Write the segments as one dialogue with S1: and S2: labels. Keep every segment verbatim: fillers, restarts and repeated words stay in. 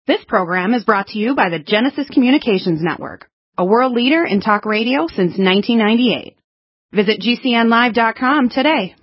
S1: This program is brought to you by the Genesis Communications Network, a world leader in talk radio since nineteen ninety-eight. Visit G C N live dot com today.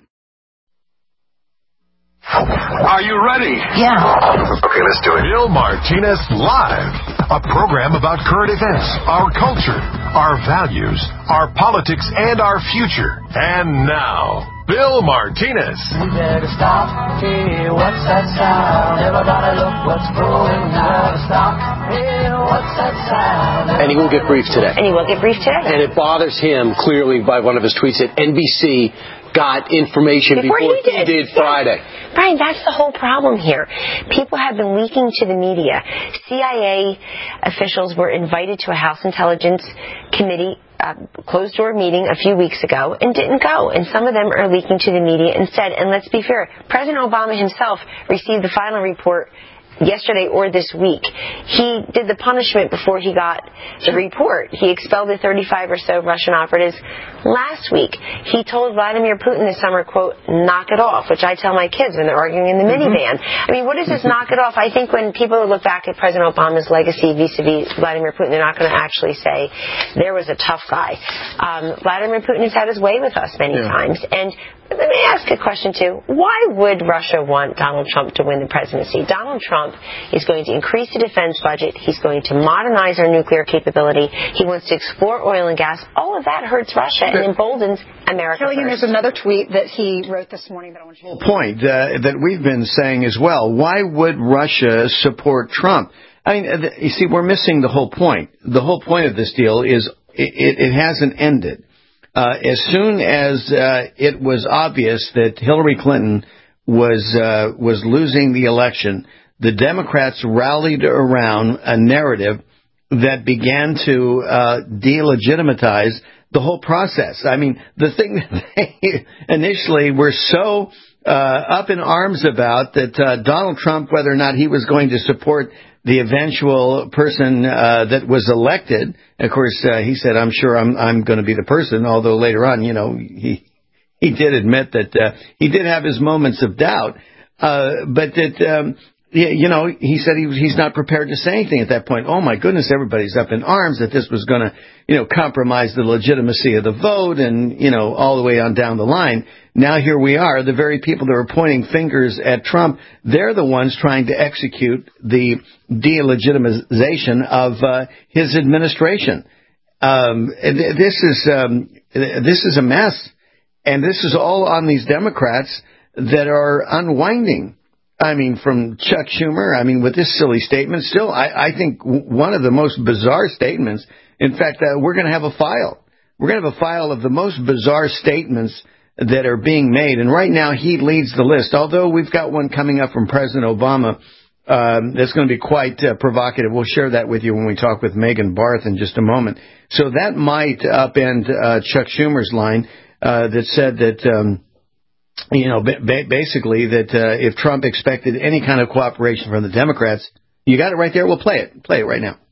S2: Are you ready?
S3: Yeah.
S2: Okay, let's do it. Bill Martinez Live, a program about current events, our culture, our values, our politics, and our future. And now, Bill Martinez.
S3: We better stop. Hey, what's that sound? Everybody look what's going on. Stop. Hey, what's that sound?
S4: And he will get briefed today.
S5: And he will get briefed today.
S4: And it bothers him, clearly, by one of his tweets that N B C got information before,
S5: before he
S4: did,
S5: did.
S4: did Friday.
S5: Yeah. Brian, that's the whole problem here. People have been leaking to the media. C I A officials were invited to a House Intelligence Committee uh, closed-door meeting a few weeks ago and didn't go. And some of them are leaking to the media instead. And let's be fair, President Obama himself received the final report yesterday or this week. He did the punishment before he got the report. He expelled the thirty-five or so Russian operatives last week. He told Vladimir Putin this summer, quote, knock it off, which I tell my kids when they're arguing in the
S4: Mm-hmm.
S5: minivan. I mean, what is this knock it off? I think when people look back at President Obama's legacy vis-a-vis Vladimir Putin, they're not going to actually say there was a tough guy. Um, Vladimir Putin has had his way with us many
S4: yeah.
S5: times. And let me ask a question, too. Why would Russia want Donald Trump to win the presidency? Donald Trump is going to increase the defense budget. He's going to modernize our nuclear capability. He wants to explore oil and gas. All of that hurts Russia and emboldens America
S1: Killian,
S5: first.
S1: there's another tweet that he wrote this morning that I want you to
S6: point uh, that we've been saying as well. Why would Russia support Trump? I mean, uh, you see, we're missing the whole point. The whole point of this deal is it, it hasn't ended. Uh, as soon as uh, it was obvious that Hillary Clinton was uh, was losing the election, the Democrats rallied around a narrative that began to uh, delegitimize the whole process. I mean, the thing that they initially were so uh, up in arms about, that uh, Donald Trump, whether or not he was going to support the eventual person uh, that was elected. Of course, uh, he said, I'm sure I'm, I'm going to be the person, although later on, you know, he he did admit that uh, he did have his moments of doubt, uh, but that, um, you know, he said he, he's not prepared to say anything at that point. Oh, my goodness, everybody's up in arms that this was going to, you know, compromise the legitimacy of the vote and, you know, all the way on down the line. Now here we are, the very people that are pointing fingers at Trump, they're the ones trying to execute the delegitimization of uh, his administration. Um, this is um, this is a mess, and this is all on these Democrats that are unwinding. I mean, from Chuck Schumer, I mean, with this silly statement, still, I, I think one of the most bizarre statements, in fact, uh, we're going to have a file. We're going to have a file of the most bizarre statements that are being made. And right now, he leads the list, although we've got one coming up from President Obama um, that's going to be quite uh, provocative. We'll share that with you when we talk with Megan Barth in just a moment. So that might upend uh, Chuck Schumer's line uh, that said that... Um, You know, ba- basically that uh, if Trump expected any kind of cooperation from the Democrats, you got it right there. We'll play it. Play it right now.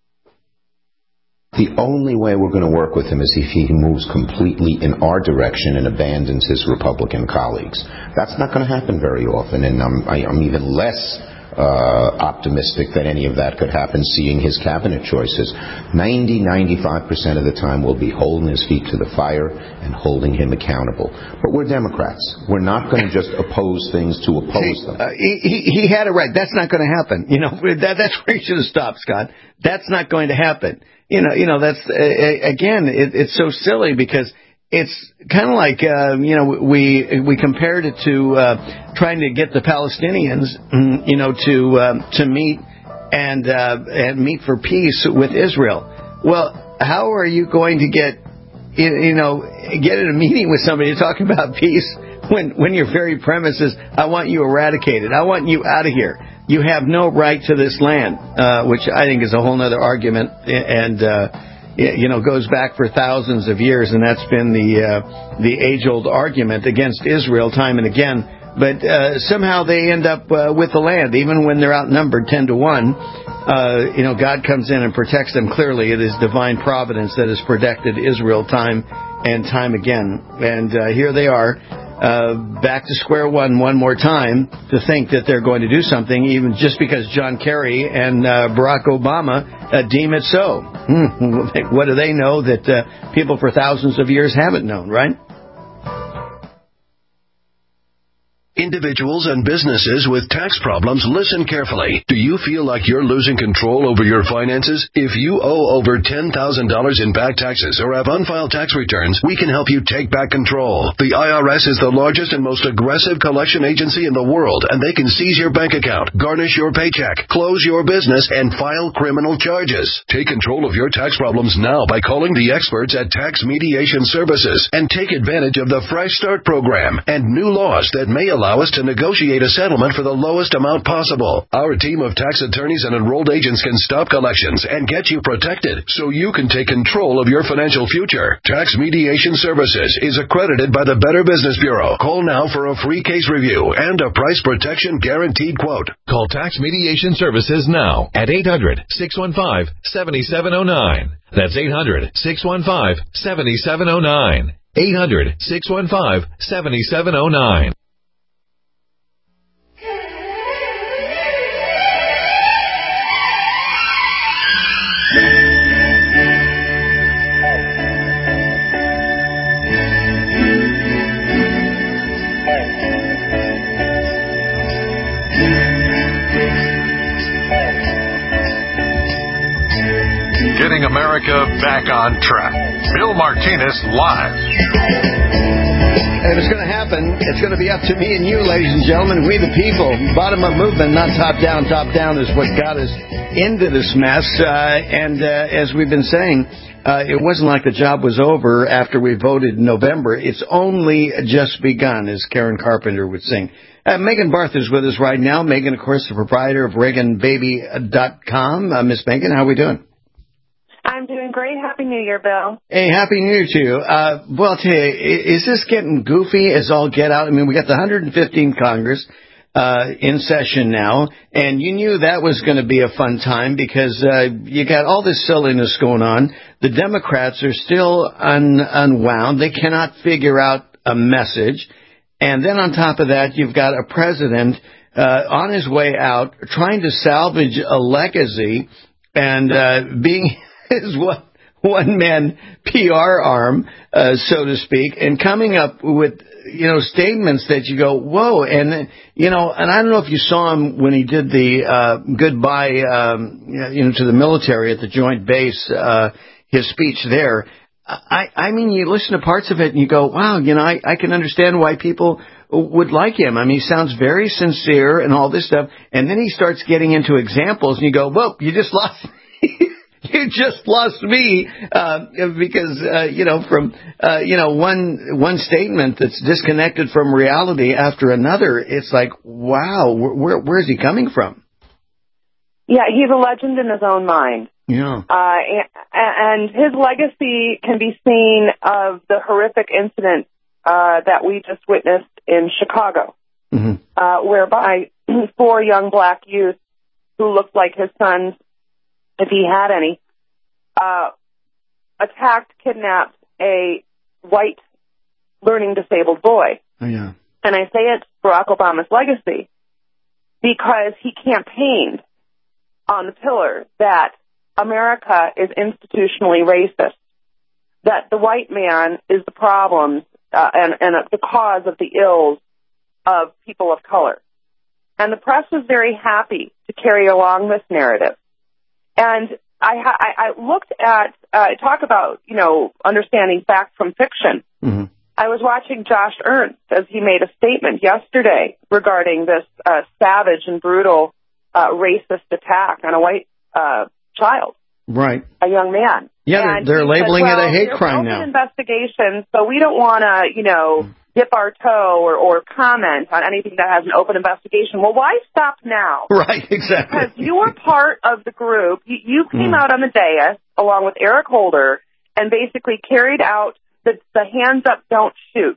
S7: The only way we're going to work with him is if he moves completely in our direction and abandons his Republican colleagues. That's not going to happen very often, and I'm, I, I'm even less uh, optimistic that any of that could happen, seeing his cabinet choices. ninety, ninety-five percent of the time we'll be holding his feet to the fire and holding him accountable. But we're Democrats. We're not going to just oppose things to oppose
S6: See,
S7: them.
S6: Uh, he, he had it right. That's not going to happen. You know, that, that's where he should have stopped, Scott. That's not going to happen. You know, you know, that's, uh, again, it, it's so silly because it's kind of like, uh, you know, we we compared it to uh, trying to get the Palestinians, you know, to um, to meet and uh, and meet for peace with Israel. Well, how are you going to get, you know, get in a meeting with somebody talking about peace when when your very premise is, I want you eradicated, I want you out of here. You have no right to this land, uh, which I think is a whole other argument, and uh, you know goes back for thousands of years, and that's been the uh, the age-old argument against Israel time and again. But uh, somehow they end up uh, with the land, even when they're outnumbered ten to one. Uh, you know, God comes in and protects them. Clearly, it is divine providence that has protected Israel time and time again. And uh, here they are. uh, back to square one one more time to think that they're going to do something, even just because John Kerry and uh, Barack Obama uh, deem it so. Hmm. What do they know that uh, people for thousands of years haven't known, right?
S2: Individuals and businesses with tax problems, listen carefully. Do you feel like you're losing control over your finances? If you owe over ten thousand dollars in back taxes or have unfiled tax returns, we can help you take back control. The I R S is the largest and most aggressive collection agency in the world, and they can seize your bank account, garnish your paycheck, close your business, and file criminal charges. Take control of your tax problems now by calling the experts at Tax Mediation Services and take advantage of the Fresh Start program and new laws that may allow Allow us to negotiate a settlement for the lowest amount possible. Our team of tax attorneys and enrolled agents can stop collections and get you protected so you can take control of your financial future. Tax Mediation Services is accredited by the Better Business Bureau. Call now for a free case review and a price protection guaranteed quote.
S8: Call Tax Mediation Services now at eight hundred, six one five, seven seven zero nine. That's eight hundred, six one five, seven seven zero nine. eight hundred, six one five, seven seven zero nine.
S2: Getting America back on track. Bill Martinez live.
S6: If it's going to happen, it's going to be up to me and you, ladies and gentlemen, we the people. Bottom-up movement, not top-down. Top-down is what got us into this mess. Uh, and uh, as we've been saying, uh, it wasn't like the job was over after we voted in November. It's only just begun, as Karen Carpenter would sing. Uh, Megan Barth is with us right now. Megan, of course, the proprietor of Reagan Baby dot com. Uh, Miss Megan, how are we doing?
S9: I'm doing great. Happy New Year, Bill.
S6: Hey, Happy New Year to you. Uh, well, I'll tell you, is this getting goofy as all get out? I mean, we got the one hundred fifteenth Congress uh, in session now, and you knew that was going to be a fun time because uh, you got all this silliness going on. The Democrats are still un- unwound. They cannot figure out a message. And then on top of that, you've got a president uh, on his way out trying to salvage a legacy and uh, being his one, one-man P R arm, uh, so to speak, and coming up with, you know, statements that you go, whoa, and, you know, and I don't know if you saw him when he did the uh, goodbye, um, you know, to the military at the joint base, uh, his speech there. I, I mean, you listen to parts of it and you go, wow, you know, I, I can understand why people would like him. I mean, he sounds very sincere and all this stuff. And then he starts getting into examples and you go, whoa, you just lost me. You just lost me, uh, because, uh, you know, from, uh, you know, one, one statement that's disconnected from reality after another. It's like, wow, where, where is he coming from?
S9: Yeah, he's a legend in his own mind.
S6: Yeah.
S9: Uh, and his legacy can be seen of the horrific incident, uh, that we just witnessed in Chicago, mm-hmm. uh, whereby four young black youth who looked like his sons, if he had any, uh, attacked, kidnapped a white learning disabled boy.
S6: Oh, yeah.
S9: And I say it's Barack Obama's legacy because he campaigned on the pillar that America is institutionally racist, that the white man is the problem uh, and, and the cause of the ills of people of color. And the press was very happy to carry along this narrative. And I, I, I looked at, uh, talk about, you know, understanding fact from fiction. Mm-hmm. I was watching Josh Ernst as he made a statement yesterday regarding this uh, savage and brutal uh, racist attack on a white uh, child.
S6: Right.
S9: A young man.
S6: Yeah, they're, they're labeling
S9: said, well,
S6: it a hate crime
S9: now.
S6: now.
S9: Investigation, so we don't want to, you know, dip our toe or, or comment on anything that has an open investigation. Well, why stop now?
S6: Right, exactly.
S9: Because you were part of the group. You, you came mm. out on the dais along with Eric Holder and basically carried out the, the hands up, don't shoot.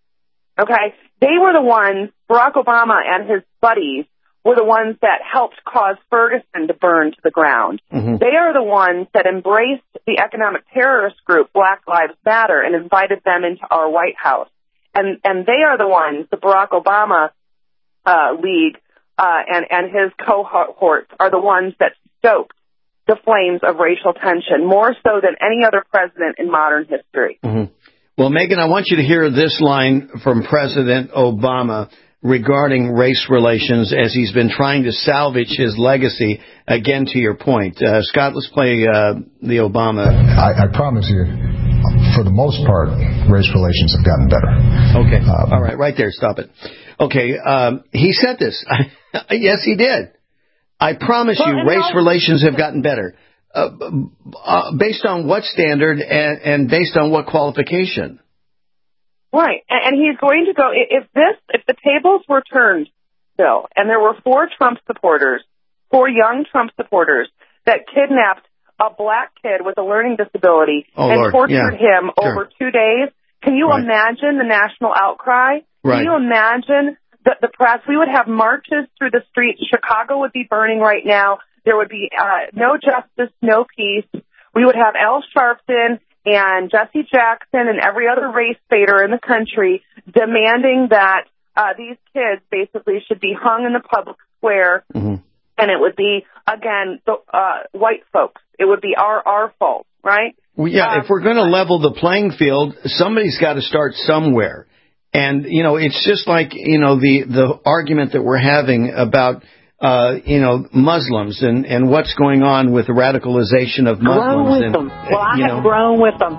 S9: Okay? They were the ones, Barack Obama and his buddies, were the ones that helped cause Ferguson to burn to the ground. Mm-hmm. They are the ones that embraced the economic terrorist group Black Lives Matter and invited them into our White House. and and they are the ones, the Barack Obama uh, League uh, and and his cohorts are the ones that stoked the flames of racial tension more so than any other president in modern history.
S6: Mm-hmm. Well, Megan, I want you to hear this line from President Obama regarding race relations as he's been trying to salvage his legacy. Again, to your point, uh, Scott, let's play uh, the Obama.
S10: I, I promise you, for the most part, race relations have gotten better.
S6: Okay.
S10: Um,
S6: All right. Right there. Stop it. Okay. Um, he said this. Yes, he did. I promise
S9: well,
S6: you, race
S9: also,
S6: relations have gotten better. Uh, uh, based on what standard and, and based on what qualification?
S9: Right. And, and he's going to go, if this, if the tables were turned, Bill, and there were four Trump supporters, four young Trump supporters that kidnapped a black kid with a learning disability
S6: oh,
S9: and
S6: Lord.
S9: tortured
S6: yeah.
S9: him
S6: sure.
S9: over two days, can you
S6: right.
S9: imagine the national outcry?
S6: Right.
S9: Can you imagine the, the press? We would have marches through the streets. Chicago would be burning right now. There would be uh, no justice, no peace. We would have Al Sharpton and Jesse Jackson and every other race baiter in the country demanding that uh, these kids basically should be hung in the public square.
S6: Mm-hmm.
S9: And it would be, again, the, uh, white folks. It would be our, our fault, right?
S6: Well, yeah,
S9: um,
S6: if we're going to level the playing field, somebody's got to start somewhere. And, you know, it's just like, you know, the, the argument that we're having about, uh, you know, Muslims and, and what's going on with the radicalization of Muslims.
S11: Grown with
S6: and,
S11: them. Well, I
S6: you
S11: have
S6: know,
S11: grown with them.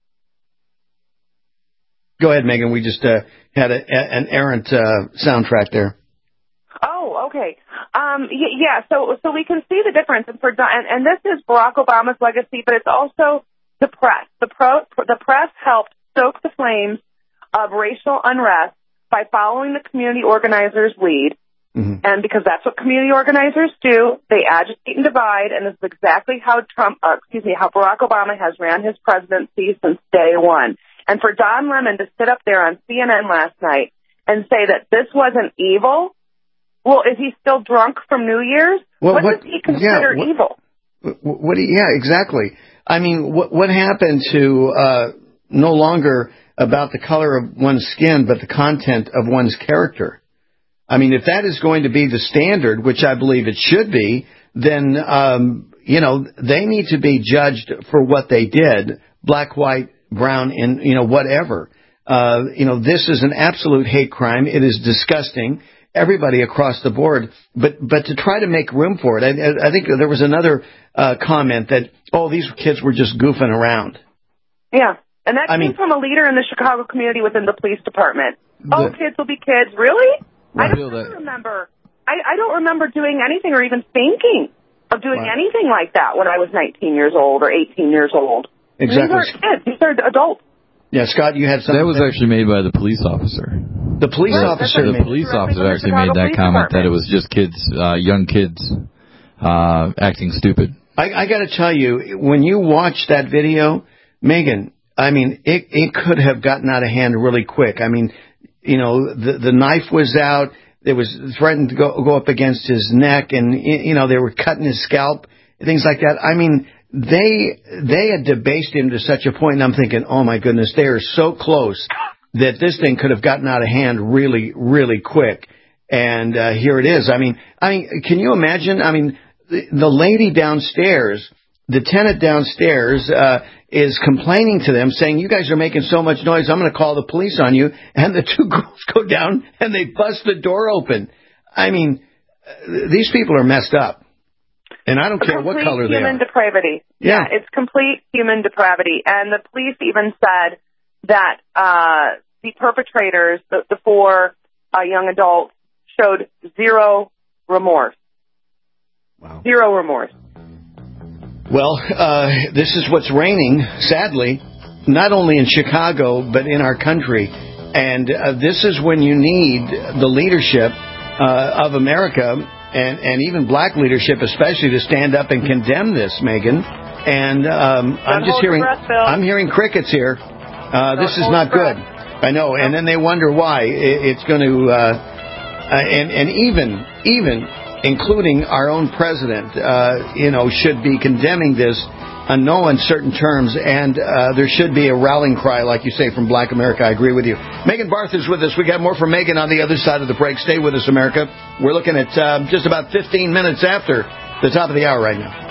S6: Go ahead, Megan. We just uh, had a, an errant uh, soundtrack there.
S9: Oh, okay. Um, y- yeah, so so we can see the difference. And, for, and, and this is Barack Obama's legacy, but it's also the press. The, pro, the press helped stoke the flames of racial unrest by following the community organizers' lead. Mm-hmm. And because that's what community organizers do, they agitate and divide, and this is exactly how Trump, uh, excuse me, how Barack Obama has ran his presidency since day one. And for Don Lemon to sit up there on C N N last night and say that this wasn't evil, well, is he still drunk from New Year's?
S6: Well,
S9: what,
S6: what
S9: does he consider
S6: yeah, what,
S9: evil?
S6: What, what? Yeah, exactly. I mean, what what happened to uh, no longer about the color of one's skin, but the content of one's character? I mean, if that is going to be the standard, which I believe it should be, then, um, you know, they need to be judged for what they did, black, white, brown, and, you know, whatever. Uh, you know, this is an absolute hate crime. It is disgusting. Everybody across the board. But but to try to make room for it, I, I think there was another uh, comment that, oh, these kids were just goofing around.
S9: Yeah. And that
S6: I
S9: came
S6: mean,
S9: from a leader in the Chicago community within the police department.
S6: The,
S9: oh, kids will be kids. Really?
S6: Right.
S9: I don't remember. I, I don't remember doing anything or even thinking of doing
S6: right.
S9: anything like that when I was nineteen years old or eighteen years old.
S6: Exactly.
S9: These aren't kids. These are adults.
S6: Yeah, Scott, you had something.
S12: That was actually made by the police officer.
S6: The police
S12: right.
S6: officer.
S12: The police officer actually made that comment that it was just kids, uh, young kids, uh, acting stupid.
S6: I, I got to tell you, when you watch that video, Megan, I mean, it it could have gotten out of hand really quick. I mean, you know, the the knife was out. It was threatened to go go up against his neck, and you know they were cutting his scalp, things like that. I mean, they they had debased him to such a point, and I'm thinking, oh my goodness, they are so close that this thing could have gotten out of hand really, really quick. And uh, here it is. I mean, I mean, can you imagine? I mean, the, the lady downstairs, the tenant downstairs, uh, is complaining to them, saying, you guys are making so much noise, I'm going to call the police on you. And the two girls go down and they bust the door open. I mean, uh, these people are messed up. And I don't care what color they are.
S9: Human depravity.
S6: Yeah.
S9: yeah, it's complete human depravity. And the police even said that uh, the perpetrators, the, the four uh, young adults, showed zero remorse.
S6: Wow.
S9: Zero remorse.
S6: Well, uh, this is what's reigning, sadly, not only in Chicago, but in our country. And uh, this is when you need the leadership uh, of America, and, and even black leadership especially, to stand up and condemn this, Megan. And um, I'm just hearing,
S9: breath,
S6: I'm hearing crickets here. Uh, this is not good. I know. And then they wonder why it's going to, uh, uh, and, and even, even including our own president, uh, you know, should be condemning this. on no uncertain terms, and uh, there should be a rallying cry, like you say, from Black America. I agree with you. Megan Barth is with us. We got more from Megan on the other side of the break. Stay with us, America. We're looking at uh, just about fifteen minutes after the top of the hour right now.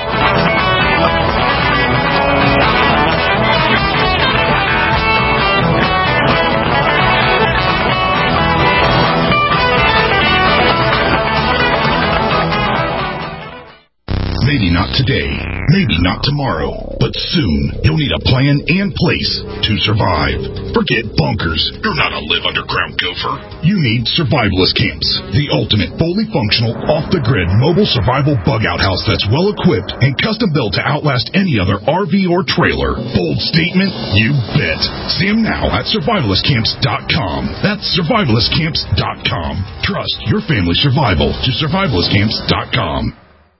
S11: Maybe not today, maybe not tomorrow, but soon you'll need a plan and place to survive. Forget bunkers. You're not a live underground gopher. You need survivalist camps, the ultimate fully functional, off-the-grid mobile survival bug-out house that's well-equipped and custom-built to outlast any other R V or trailer. Bold statement? You bet. See them now at survivalist camps dot com. That's survivalist camps dot com. Trust your family's survival to survivalist camps dot com.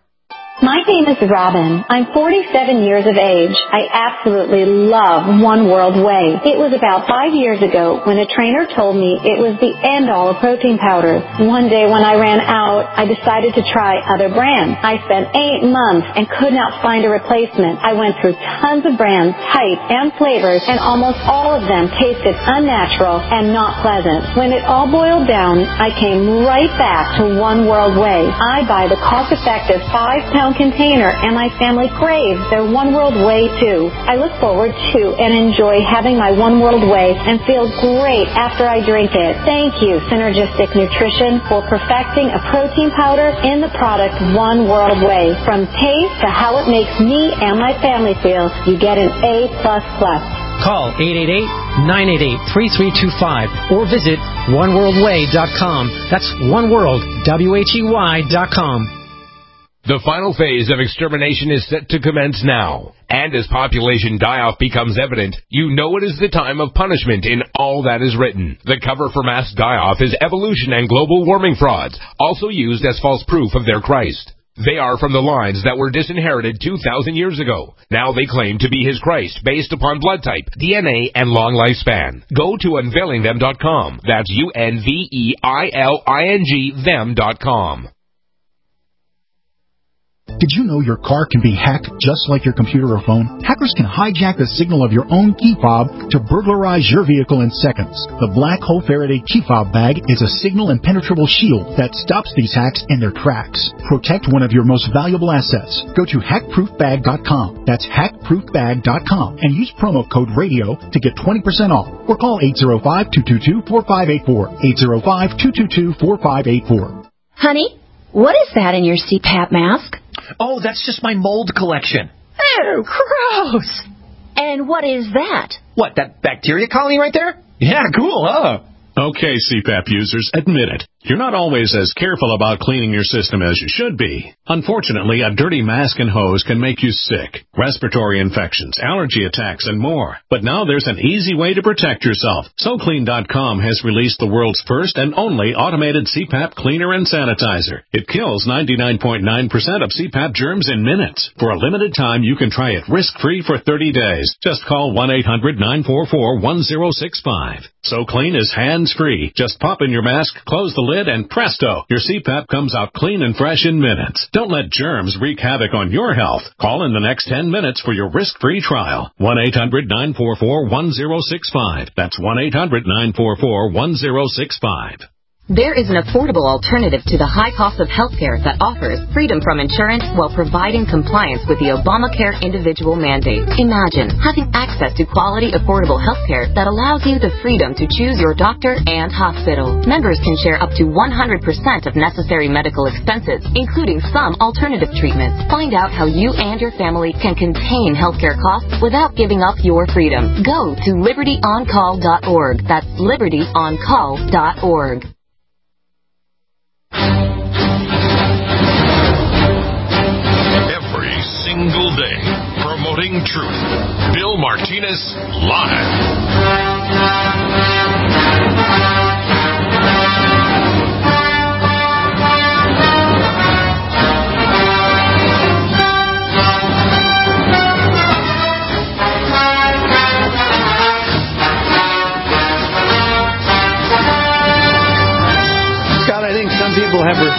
S13: My name is Robin. I'm forty-seven years of age. I absolutely love One World Whey. It was about five years ago when a trainer told me it was the end-all of protein powders. One day when I ran out, I decided to try other brands. I spent eight months and could not find a replacement. I went through tons of brands, types, and flavors, and almost all of them tasted unnatural and not pleasant. When it all boiled down, I came right back to One World Whey. I buy the cost-effective five-pound container, and my family craves their One World Whey too. I look forward to and enjoy having my One World Whey and feel great after I drink it. Thank you, Synergistic Nutrition, for perfecting a protein powder in the product One World Whey. From taste to how it makes me and my family feel, you get an A plus plus.
S14: Call eight eight eight, nine eight eight, three three two five or visit one world way dot com. That's One World, W H E Y dot com.
S15: The final phase of extermination is set to commence now. And as population die-off becomes evident, you know it is the time of punishment in all that is written. The cover for mass die-off is evolution and global warming frauds, also used as false proof of their Christ. They are from the lines that were disinherited two thousand years ago. Now they claim to be his Christ based upon blood type, D N A, and long lifespan. Go to unveiling them dot com. That's U N V E I L I N G them dot com.
S16: Did you know your car can be hacked just like your computer or phone? Hackers can hijack the signal of your own key fob to burglarize your vehicle in seconds. The Black Hole Faraday key fob bag is a signal impenetrable shield that stops these hacks in their tracks. Protect one of your most valuable assets. Go to hack proof bag dot com. That's hack proof bag dot com and use promo code RADIO to get twenty percent off. Or call eight zero five, two two two, four five eight four. eight zero five, two two two, four five eight four.
S17: Honey, what is that in your C PAP mask?
S18: Oh, that's just my mold collection.
S17: Oh, gross. And what is that?
S18: What, that bacteria colony right there? Yeah, cool, huh?
S19: Okay, C PAP users, admit it. You're not always as careful about cleaning your system as you should be. Unfortunately, a dirty mask and hose can make you sick. Respiratory infections, allergy attacks, and more. But now there's an easy way to protect yourself. So clean dot com has released the world's first and only automated C PAP cleaner and sanitizer. It kills ninety-nine point nine percent of C PAP germs in minutes. For a limited time, you can try it risk-free for thirty days. Just call one eight hundred, nine four four, one zero six five. So Clean is hands-free. Just pop in your mask, close the lid, and presto, your C PAP comes out clean and fresh in minutes. Don't let germs wreak havoc on your health. Call in the next ten minutes for your risk-free trial. one eight hundred, nine four four, one zero six five. That's one eight hundred, nine four four, one zero six five.
S20: There is an affordable alternative to the high cost of healthcare that offers freedom from insurance while providing compliance with the Obamacare individual mandate. Imagine having access to quality, affordable healthcare that allows you the freedom to choose your doctor and hospital. Members can share up to one hundred percent of necessary medical expenses, including some alternative treatments. Find out how you and your family can contain healthcare costs without giving up your freedom. Go to liberty on call dot org. That's liberty on call dot org.
S2: Every single day, promoting truth. Bill Martinez Live.
S6: Scott, I think some people have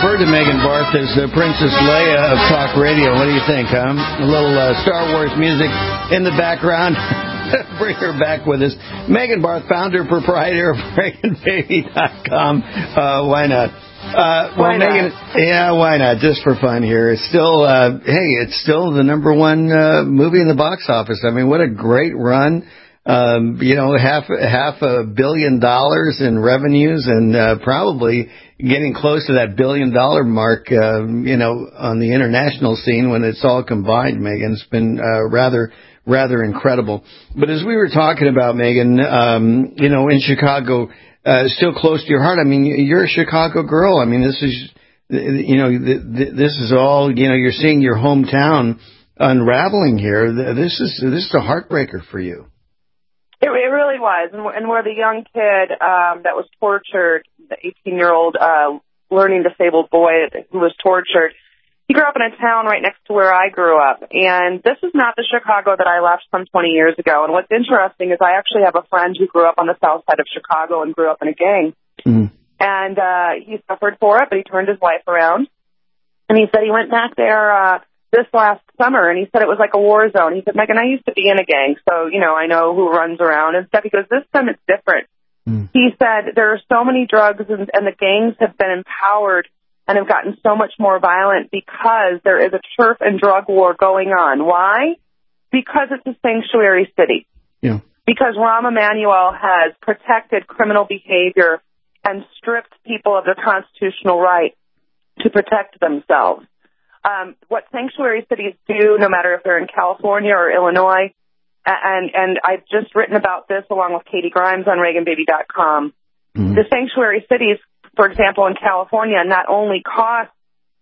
S6: refer to Megan Barth as the Princess Leia of talk radio. What do you think, huh? A little uh, Star Wars music in the background. Bring her back with us. Megan Barth, founder, proprietor of Reagan Baby dot com. Uh, why not? Uh, well,
S9: why not?
S6: Megan, yeah, why not? Just for fun here. It's still, uh, hey, it's still the number one uh, movie in the box office. I mean, what a great run. Um, you know, half half a billion dollars in revenues, and uh, probably getting close to that billion dollar mark. Uh, you know, on the international scene when it's all combined. Megan, it's been uh, rather. rather incredible. But as we were talking about, Megan, um, you know, in Chicago, uh, still close to your heart. I mean, you're a Chicago girl. I mean, this is, you know, this is all, you know, you're seeing your hometown unraveling here. This is, this is a heartbreaker for you.
S9: It, it really was. And, and where the young kid um, that was tortured, the eighteen-year-old uh, learning disabled boy who was tortured, he grew up in a town right next to where I grew up, and this is not the Chicago that I left some twenty years ago. And what's interesting is I actually have a friend who grew up on the south side of Chicago and grew up in a gang, mm-hmm. and uh, he suffered for it, but he turned his life around. And he said he went back there uh, this last summer, and he said it was like a war zone. He said, Megan, I used to be in a gang, so, you know, I know who runs around and stuff. He goes, this time it's different. Mm. He said there are so many drugs, and, and the gangs have been empowered and have gotten so much more violent because there is a turf and drug war going on. Why? Because it's a sanctuary city.
S6: Yeah.
S9: Because Rahm Emanuel has protected criminal behavior and stripped people of their constitutional right to protect themselves. Um, what sanctuary cities do, no matter if they're in California or Illinois, and, and I've just written about this along with Katie Grimes on Reagan Baby dot com, mm-hmm. the sanctuary cities, for example, in California, not only cost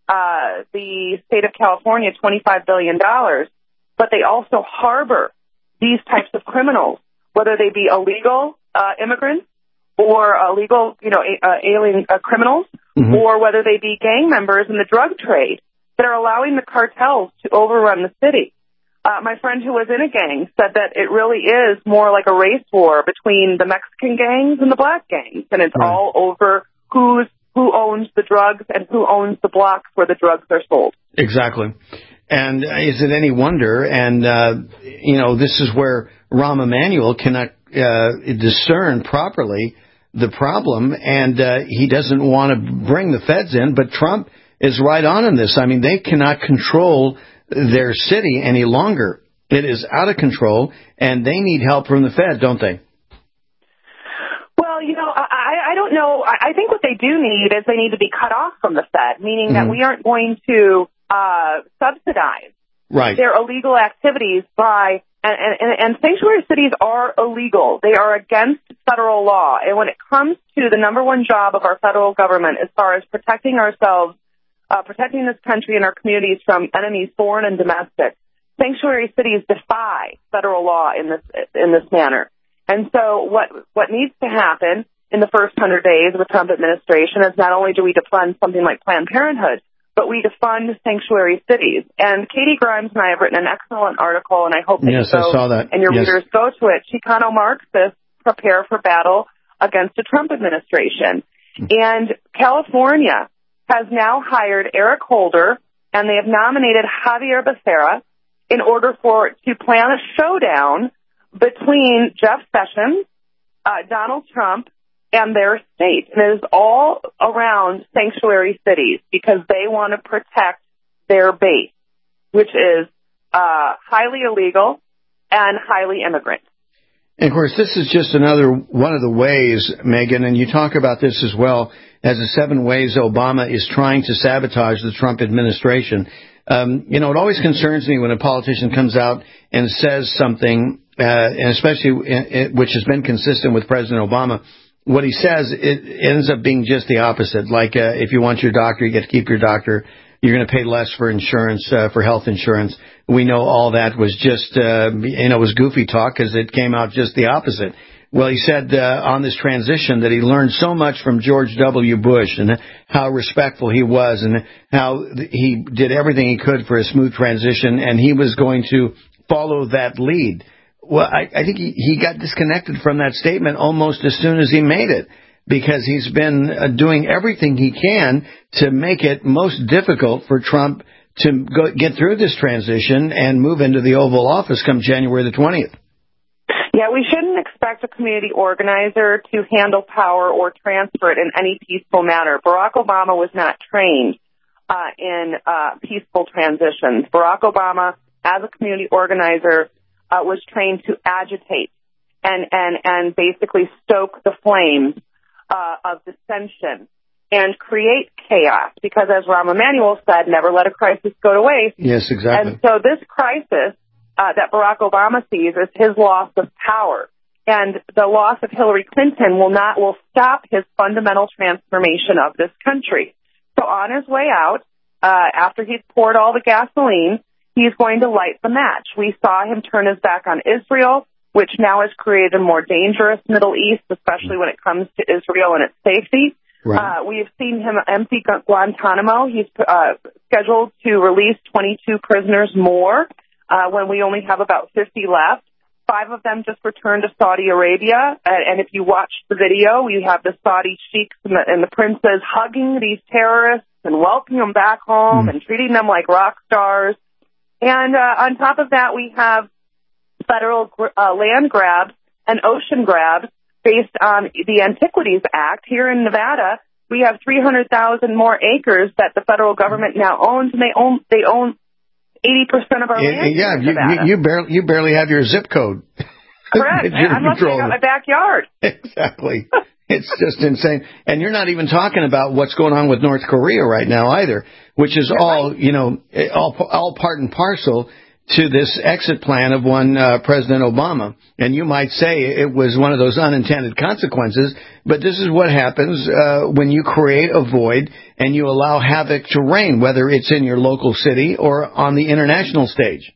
S9: uh, the state of California twenty-five billion dollars, but they also harbor these types of criminals, whether they be illegal uh, immigrants or illegal, you know, uh, alien uh, criminals, mm-hmm. or whether they be gang members in the drug trade that are allowing the cartels to overrun the city. Uh, my friend who was in a gang said that it really is more like a race war between the Mexican gangs and the black gangs, and it's right. all over Who's, who owns the drugs and who owns the blocks where the drugs are sold.
S6: Exactly. And is it any wonder? And, uh, you know, this is where Rahm Emanuel cannot uh, discern properly the problem, and uh, he doesn't want to bring the feds in, but Trump is right on in this. I mean, they cannot control their city any longer. It is out of control, and they need help from the Fed, don't they?
S9: Well, you know, I, I don't know. I think what they do need is they need to be cut off from the Fed, meaning mm-hmm. that we aren't going to uh, subsidize
S6: right.
S9: their illegal activities by, and, and, and sanctuary cities are illegal. They are against federal law. And when it comes to the number one job of our federal government as far as protecting ourselves, uh, protecting this country and our communities from enemies, foreign and domestic, sanctuary cities defy federal law in this in this manner. And so what what needs to happen in the first hundred days of the Trump administration is not only do we defund something like Planned Parenthood, but we defund sanctuary cities. And Katie Grimes and I have written an excellent article, and I hope that
S6: yes,
S9: you go
S6: I saw that.
S9: and your
S6: yes.
S9: readers go to it. Chicano-Marxists prepare for battle against the Trump administration. Mm-hmm. And California has now hired Eric Holder, and they have nominated Javier Becerra in order for to plan a showdown between Jeff Sessions, uh, Donald Trump, and their state. And it is all around sanctuary cities because they want to protect their base, which is uh, highly illegal and highly immigrant.
S6: And, of course, this is just another one of the ways, Megan, and you talk about this as well, as the seven ways Obama is trying to sabotage the Trump administration. Um, you know, it always concerns me when a politician comes out and says something, uh, and especially in, in, which has been consistent with President Obama. What he says, it ends up being just the opposite. Like, uh, if you want your doctor, you get to keep your doctor. You're going to pay less for insurance, uh, for health insurance. We know all that was just, uh, you know, it was goofy talk because it came out just the opposite. Well, he said uh, on this transition that he learned so much from George W. Bush and how respectful he was and how he did everything he could for a smooth transition, and he was going to follow that lead. Well, I, I think he, he got disconnected from that statement almost as soon as he made it, because he's been uh, doing everything he can to make it most difficult for Trump to go, get through this transition and move into the Oval Office come January the twentieth.
S9: Yeah, we shouldn't expect a community organizer to handle power or transfer it in any peaceful manner. Barack Obama was not trained uh, in uh, peaceful transitions. Barack Obama, as a community organizer, uh, was trained to agitate and, and, and basically stoke the flames uh, of dissension and create chaos, because as Rahm Emanuel said, never let a crisis go to waste.
S6: Yes, exactly.
S9: And so this crisis uh, that Barack Obama sees is his loss of power. And the loss of Hillary Clinton will not will stop his fundamental transformation of this country. So on his way out, uh, after he's poured all the gasoline, he's going to light the match. We saw him turn his back on Israel, which now has created a more dangerous Middle East, especially when it comes to Israel and its safety. Right. Uh, we've seen him empty Guantanamo. He's uh, scheduled to release twenty-two prisoners more uh, when we only have about fifty left. Five of them just returned to Saudi Arabia. And, and if you watch the video, you have the Saudi sheiks and the, and the princes hugging these terrorists and welcoming them back home mm. and treating them like rock stars. And uh, on top of that, we have federal uh, land grabs and ocean grabs based on the Antiquities Act. Here in Nevada, we have three hundred thousand more acres that the federal government now owns, and they own they own eighty percent of our
S6: yeah,
S9: land.
S6: Yeah,
S9: in
S6: you,
S9: Nevada.
S6: you, you barely you barely have your zip code.
S9: Correct. I'm lucky I got my backyard.
S6: Exactly. It's just insane. And you're not even talking about what's going on with North Korea right now either, which is you're all, right. you know, all, all part and parcel to this exit plan of one uh, President Obama. And you might say it was one of those unintended consequences, but this is what happens uh, when you create a void and you allow havoc to reign, whether it's in your local city or on the international stage.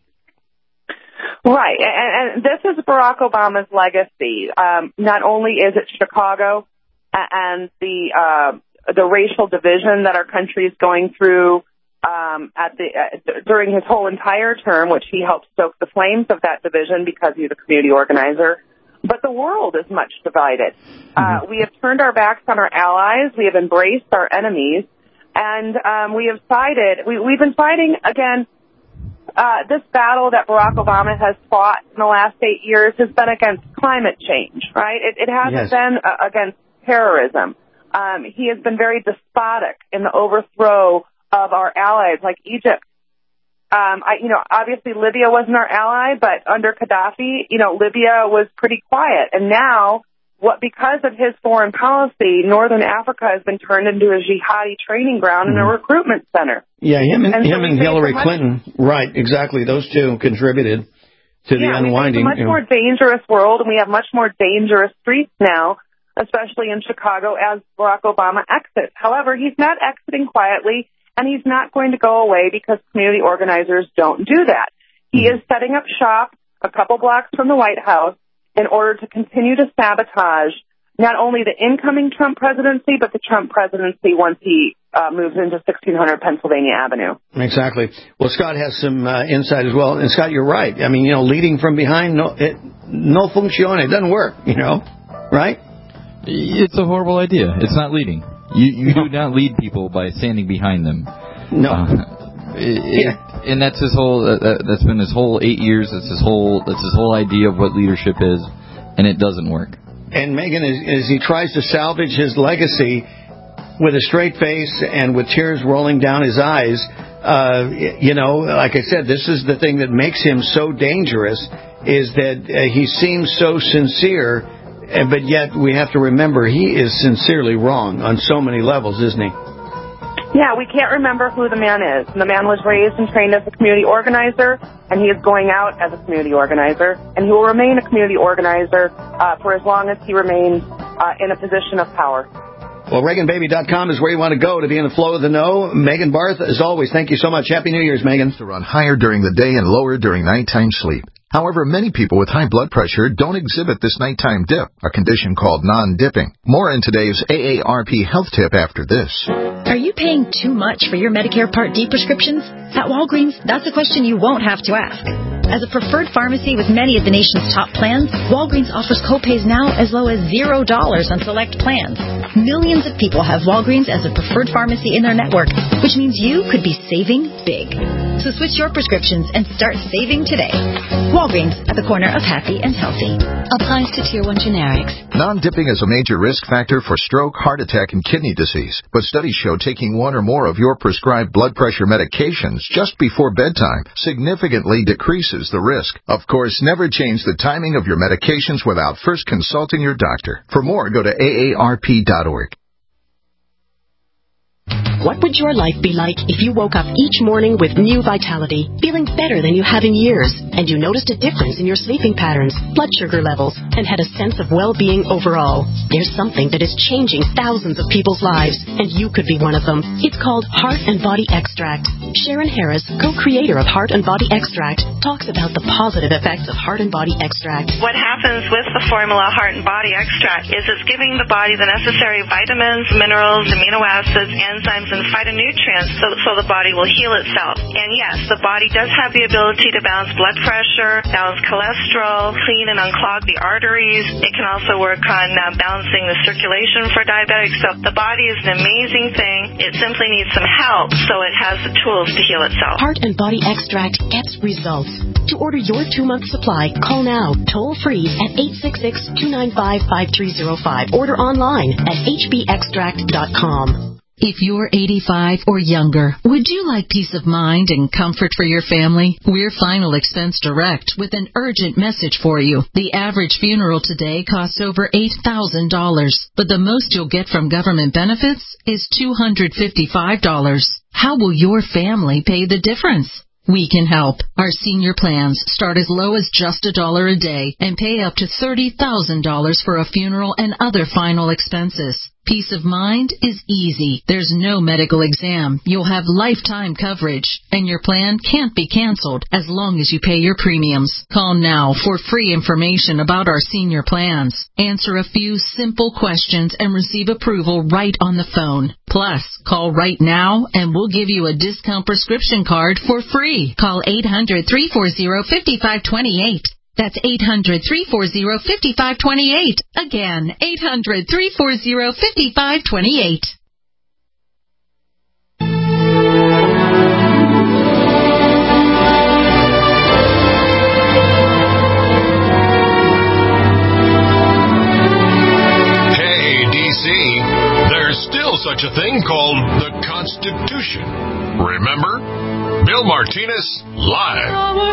S9: Right, and, and this is Barack Obama's legacy. Um, not only is it Chicago and the uh, the racial division that our country is going through um, at the uh, during his whole entire term, which he helped stoke the flames of that division because he's a community organizer, but the world is much divided. Mm-hmm. Uh, we have turned our backs on our allies. We have embraced our enemies, and um, we have sided. We, we've been fighting again. Uh, this battle that Barack Obama has fought in the last eight years has been against climate change, right? It, it hasn't yes. been uh, against terrorism. Um, he has been very despotic in the overthrow of our allies, like Egypt. Um, I, you know, obviously Libya wasn't our ally, but under Gaddafi, you know, Libya was pretty quiet. And now, what because of his foreign policy, Northern Africa has been turned into a jihadi training ground and a recruitment center.
S6: Yeah, him and,
S9: and
S6: him
S9: so
S6: and Hillary Clinton, right, exactly. Those two contributed to the
S9: yeah,
S6: unwinding.
S9: Yeah, it's a much more dangerous world, and we have much more dangerous streets now, especially in Chicago, as Barack Obama exits. However, he's not exiting quietly, and he's not going to go away because community organizers don't do that. He mm-hmm. is setting up shop a couple blocks from the White House in order to continue to sabotage not only the incoming Trump presidency, but the Trump presidency once he uh, moves into sixteen hundred Pennsylvania Avenue.
S6: Exactly. Well, Scott has some uh, insight as well. And, Scott, you're right. I mean, you know, leading from behind, no, it, no funciona. It doesn't work, you know, right?
S12: It's a horrible idea. It's not leading. You, you do not lead people by standing behind them.
S6: No.
S12: Uh, It, yeah. it, and that's his whole. Uh, that's been his whole eight years. That's his whole. That's his whole idea of what leadership is, and it doesn't work.
S6: And Megan, as, as he tries to salvage his legacy with a straight face and with tears rolling down his eyes, uh, you know, like I said, this is the thing that makes him so dangerous. Is that uh, he seems so sincere, but yet we have to remember he is sincerely wrong on so many levels, isn't he?
S9: Yeah, we can't remember who the man is. The man was raised and trained as a community organizer, and he is going out as a community organizer, and he will remain a community organizer uh, for as long as he remains uh, in a position of power.
S6: Well, Reagan Baby dot com is where you want to go to be in the flow of the know. Megan Barth, as always, thank you so much. Happy New Year's, Megan.
S2: To run higher during the day and lower during nighttime sleep. However, many people with high blood pressure don't exhibit this nighttime dip, a condition called non-dipping. More in today's A A R P health tip after this.
S17: Are you paying too much for your Medicare Part D prescriptions? At Walgreens, that's a question you won't have to ask. As a preferred pharmacy with many of the nation's top plans, Walgreens offers copays now as low as zero dollars on select plans. Millions of people have Walgreens as a preferred pharmacy in their network, which means you could be saving big. So switch your prescriptions and start saving today. Walgreens, at the corner of happy and healthy. Applies to Tier one generics.
S21: Non-dipping is a major risk factor for stroke, heart attack, and kidney disease. But studies show taking one or more of your prescribed blood pressure medications just before bedtime significantly decreases the risk. Of course, never change the timing of your medications without first consulting your doctor. For more, go to A A R P dot org.
S22: What would your life be like if you woke up each morning with new vitality, feeling better than you have in years, and you noticed a difference in your sleeping patterns, blood sugar levels, and had a sense of well-being overall? There's something that is changing thousands of people's lives, and you could be one of them. It's called Heart and Body Extract. Sharon Harris, co-creator of Heart and Body Extract, talks about the positive effects of Heart and Body Extract.
S23: What happens with the formula Heart and Body Extract is it's giving the body the necessary vitamins, minerals, amino acids, enzymes, and phytonutrients so, so the body will heal itself. And yes, the body does have the ability to balance blood pressure, balance cholesterol, clean and unclog the arteries. It can also work on uh, balancing the circulation for diabetics. So the body is an amazing thing. It simply needs some help so it has the tools to heal itself.
S22: Heart and Body Extract gets results. To order your two-month supply, call now, toll-free at eight six six, two nine five, five three zero five. Order online at h b extract dot com.
S24: If you're eighty-five or younger, would you like peace of mind and comfort for your family? We're Final Expense Direct with an urgent message for you. The average funeral today costs over eight thousand dollars, but the most you'll get from government benefits is two hundred fifty-five dollars. How will your family pay the difference? We can help. Our senior plans start as low as just a dollar a day and pay up to thirty thousand dollars for a funeral and other final expenses. Peace of mind is easy. There's no medical exam. You'll have lifetime coverage, and your plan can't be canceled as long as you pay your premiums. Call now for free information about our senior plans. Answer a few simple questions and receive approval right on the phone. Plus, call right now and we'll give you a discount prescription card for free. Call eight hundred, three four zero, five five two eight. That's eight hundred, three four zero, five five two eight. Again, eight hundred, three four zero, five five two eight.
S2: Hey, D C, there's still such a thing called the Constitution. Remember? Bill Martinez, live.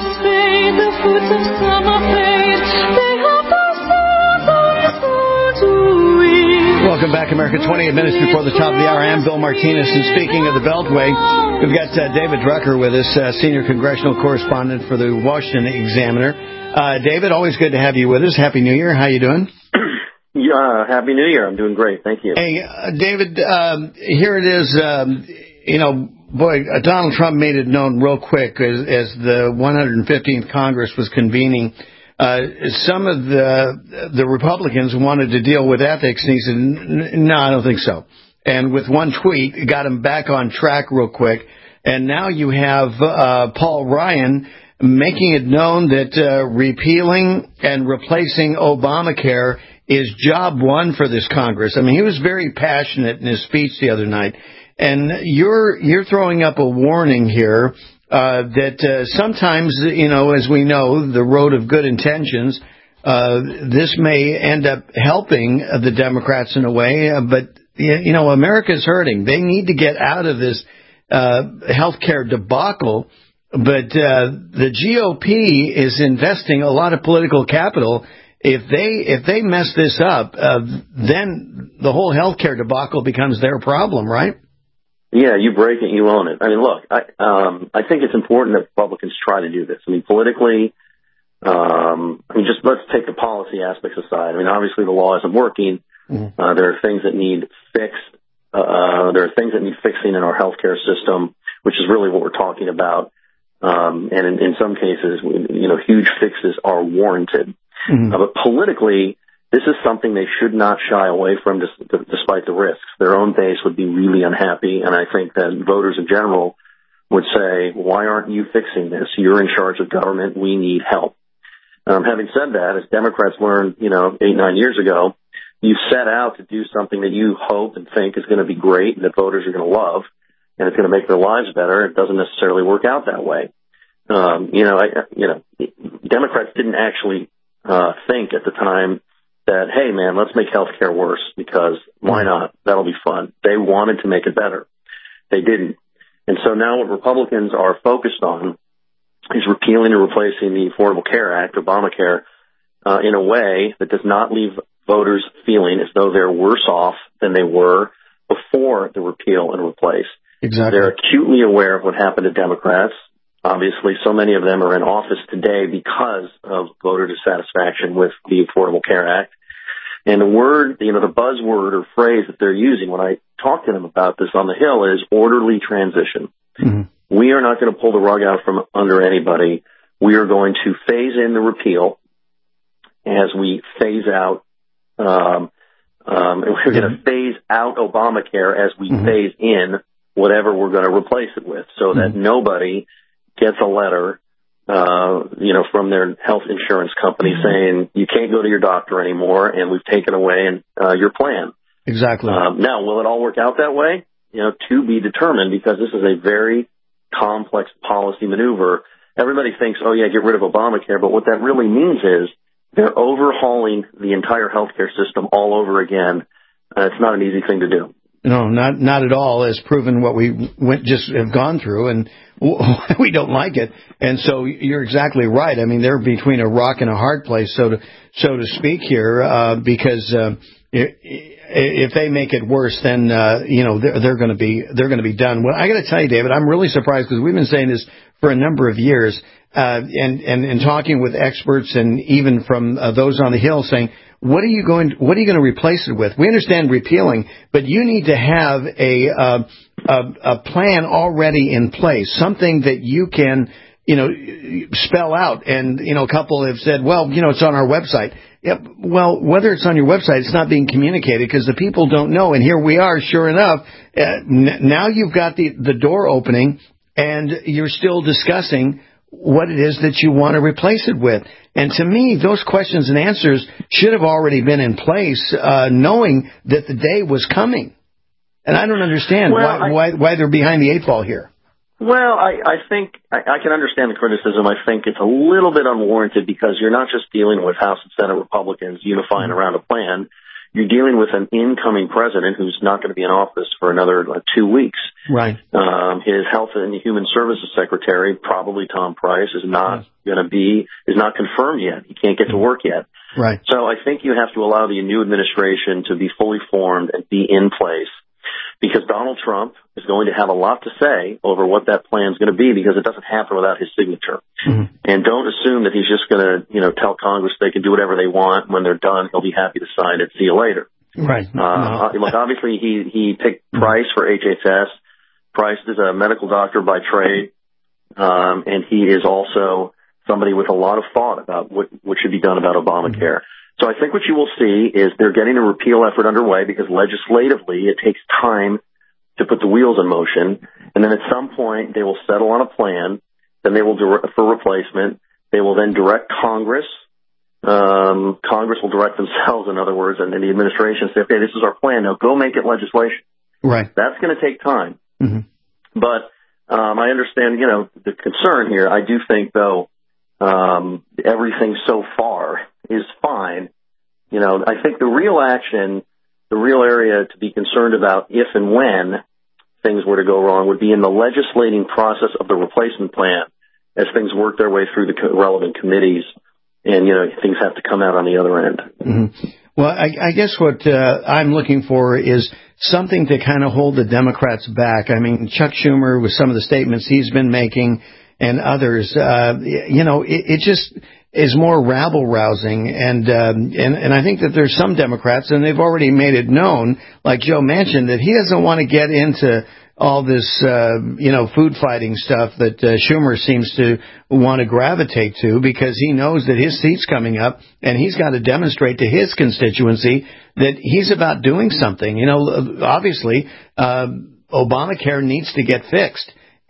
S6: Welcome back, America. twenty-eight minutes before the top of the hour. I'm Bill Martinez, and speaking of the Beltway, we've got uh, David Drucker with us, uh, senior congressional correspondent for the Washington Examiner. Uh, David, always good to have you with us. Happy New Year. How you doing?
S25: Yeah, Happy New Year. I'm doing great. Thank you.
S6: Hey, uh, David, um, here it is. Um, you know, boy, uh, Donald Trump made it known real quick as, as the one hundred fifteenth Congress was convening. Uh, some of the the Republicans wanted to deal with ethics, and he said, no, I don't think so. And with one tweet, got him back on track real quick. And now you have uh, Paul Ryan making it known that uh, repealing and replacing Obamacare is job one for this Congress. I mean, he was very passionate in his speech the other night. And you're you're throwing up a warning here uh, that uh, sometimes, you know, as we know, the road of good intentions, uh, this may end up helping the Democrats in a way. Uh, but, you know, America's hurting. They need to get out of this uh, health care debacle. But uh, the G O P is investing a lot of political capital. If they if they mess this up, uh, then the whole health care debacle becomes their problem, right?
S25: Yeah, you break it, you own it. I mean, look, I, um, I think it's important that Republicans try to do this. I mean, politically, um, I mean, just let's take the policy aspects aside. I mean, obviously the law isn't working. Mm-hmm. Uh, there are things that need fixed. Uh, there are things that need fixing in our healthcare system, which is really what we're talking about. Um, and in, in some cases, you know, huge fixes are warranted. Mm-hmm. Uh, but politically, this is something they should not shy away from, despite the risks. Their own base would be really unhappy, and I think that voters in general would say, why aren't you fixing this? You're in charge of government. We need help. Um, having said that, as Democrats learned, you know, eight, nine years ago, you set out to do something that you hope and think is going to be great and that voters are going to love and it's going to make their lives better. It doesn't necessarily work out that way. Um, you know, I, you know, Democrats didn't actually uh, think at the time that, hey, man, let's make health care worse because why not? That'll be fun. They wanted to make it better. They didn't. And so now what Republicans are focused on is repealing and replacing the Affordable Care Act, Obamacare, uh, in a way that does not leave voters feeling as though they're worse off than they were before the repeal and replace.
S6: Exactly.
S25: They're acutely aware of what happened to Democrats. Obviously, so many of them are in office today because of voter dissatisfaction with the Affordable Care Act. And the word, you know, the buzzword or phrase that they're using when I talk to them about this on the Hill is orderly transition.
S6: Mm-hmm.
S25: We are not going to pull the rug out from under anybody. We are going to phase in the repeal as we phase out, um, um, and we're going to phase out Obamacare as we mm-hmm. phase in whatever we're going to replace it with so that mm-hmm. nobody gets a letter, uh, you know, from their health insurance company mm-hmm. saying you can't go to your doctor anymore and we've taken away uh, your plan.
S6: Exactly.
S25: Um, now, will it all work out that way? You know, to be determined because this is a very complex policy maneuver. Everybody thinks, oh, yeah, get rid of Obamacare. But what that really means is they're overhauling the entire healthcare system all over again. Uh, it's not an easy thing to do.
S6: No, not not at all. As proven what we went, just have gone through, and we don't like it. And so you're exactly right. I mean, they're between a rock and a hard place, so to so to speak here, uh, because uh, if they make it worse, then uh, you know they're, they're going to be they're going to be done. Well, I got to tell you, David, I'm really surprised because we've been saying this for a number of years, uh, and and and talking with experts and even from uh, those on the Hill saying, What are you going? What are you going to replace it with? We understand repealing, but you need to have a, uh, a a plan already in place, something that you can, you know, spell out. And you know, a couple have said, "Well, you know, it's on our website." Yep. Well, whether it's on your website, it's not being communicated because the people don't know. And here we are, sure enough. Uh, n- now you've got the the door opening, and you're still discussing what it is that you want to replace it with. And to me, those questions and answers should have already been in place, uh, knowing that the day was coming. And I don't understand
S25: well,
S6: why,
S25: I,
S6: why why they're behind the eight ball here.
S25: Well, I, I think I, I can understand the criticism. I think it's a little bit unwarranted because you're not just dealing with House and Senate Republicans unifying around a plan. You're dealing with an incoming president who's not going to be in office for another uh, two weeks.
S6: Right.
S25: Um, his Health and Human Services Secretary, probably Tom Price, is not going to be, is not confirmed yet. He can't get to work yet.
S6: Right.
S25: So I think you have to allow the new administration to be fully formed and be in place because Donald Trump is going to have a lot to say over what that plan is going to be because it doesn't happen without his signature. Mm-hmm. And don't assume that he's just going to, you know, tell Congress they can do whatever they want. When they're done, he'll be happy to sign it. See you later.
S6: Right.
S25: Uh, no. Look, obviously he, he picked Price for H H S. Price is a medical doctor by trade. Um, and he is also somebody with a lot of thought about what, what should be done about Obamacare. Mm-hmm. So I think what you will see is they're getting a repeal effort underway because legislatively it takes time to put the wheels in motion. And then at some point they will settle on a plan. Then they will direct for replacement. They will then direct Congress. Um, Congress will direct themselves, in other words, and then the administration say, okay, this is our plan. Now go make it legislation.
S6: Right.
S25: That's going to take time.
S6: Mm-hmm.
S25: But um, I understand, you know, the concern here. I do think, though, um, everything so far is fine. You know, I think the real action, the real area to be concerned about if and when things were to go wrong would be in the legislating process of the replacement plan as things work their way through the relevant committees and, you know, things have to come out on the other end.
S6: Mm-hmm. Well, I, I guess what uh, I'm looking for is something to kind of hold the Democrats back. I mean, Chuck Schumer, with some of the statements he's been making and others, uh, you know, it, it just is more rabble-rousing. And, um, and and I think that there's some Democrats, and they've already made it known, like Joe mentioned, that he doesn't want to get into all this, uh, you know, food fighting stuff that uh, Schumer seems to want to gravitate to because he knows that his seat's coming up and he's got to demonstrate to his constituency that he's about doing something. You know, obviously, uh, Obamacare needs to get fixed.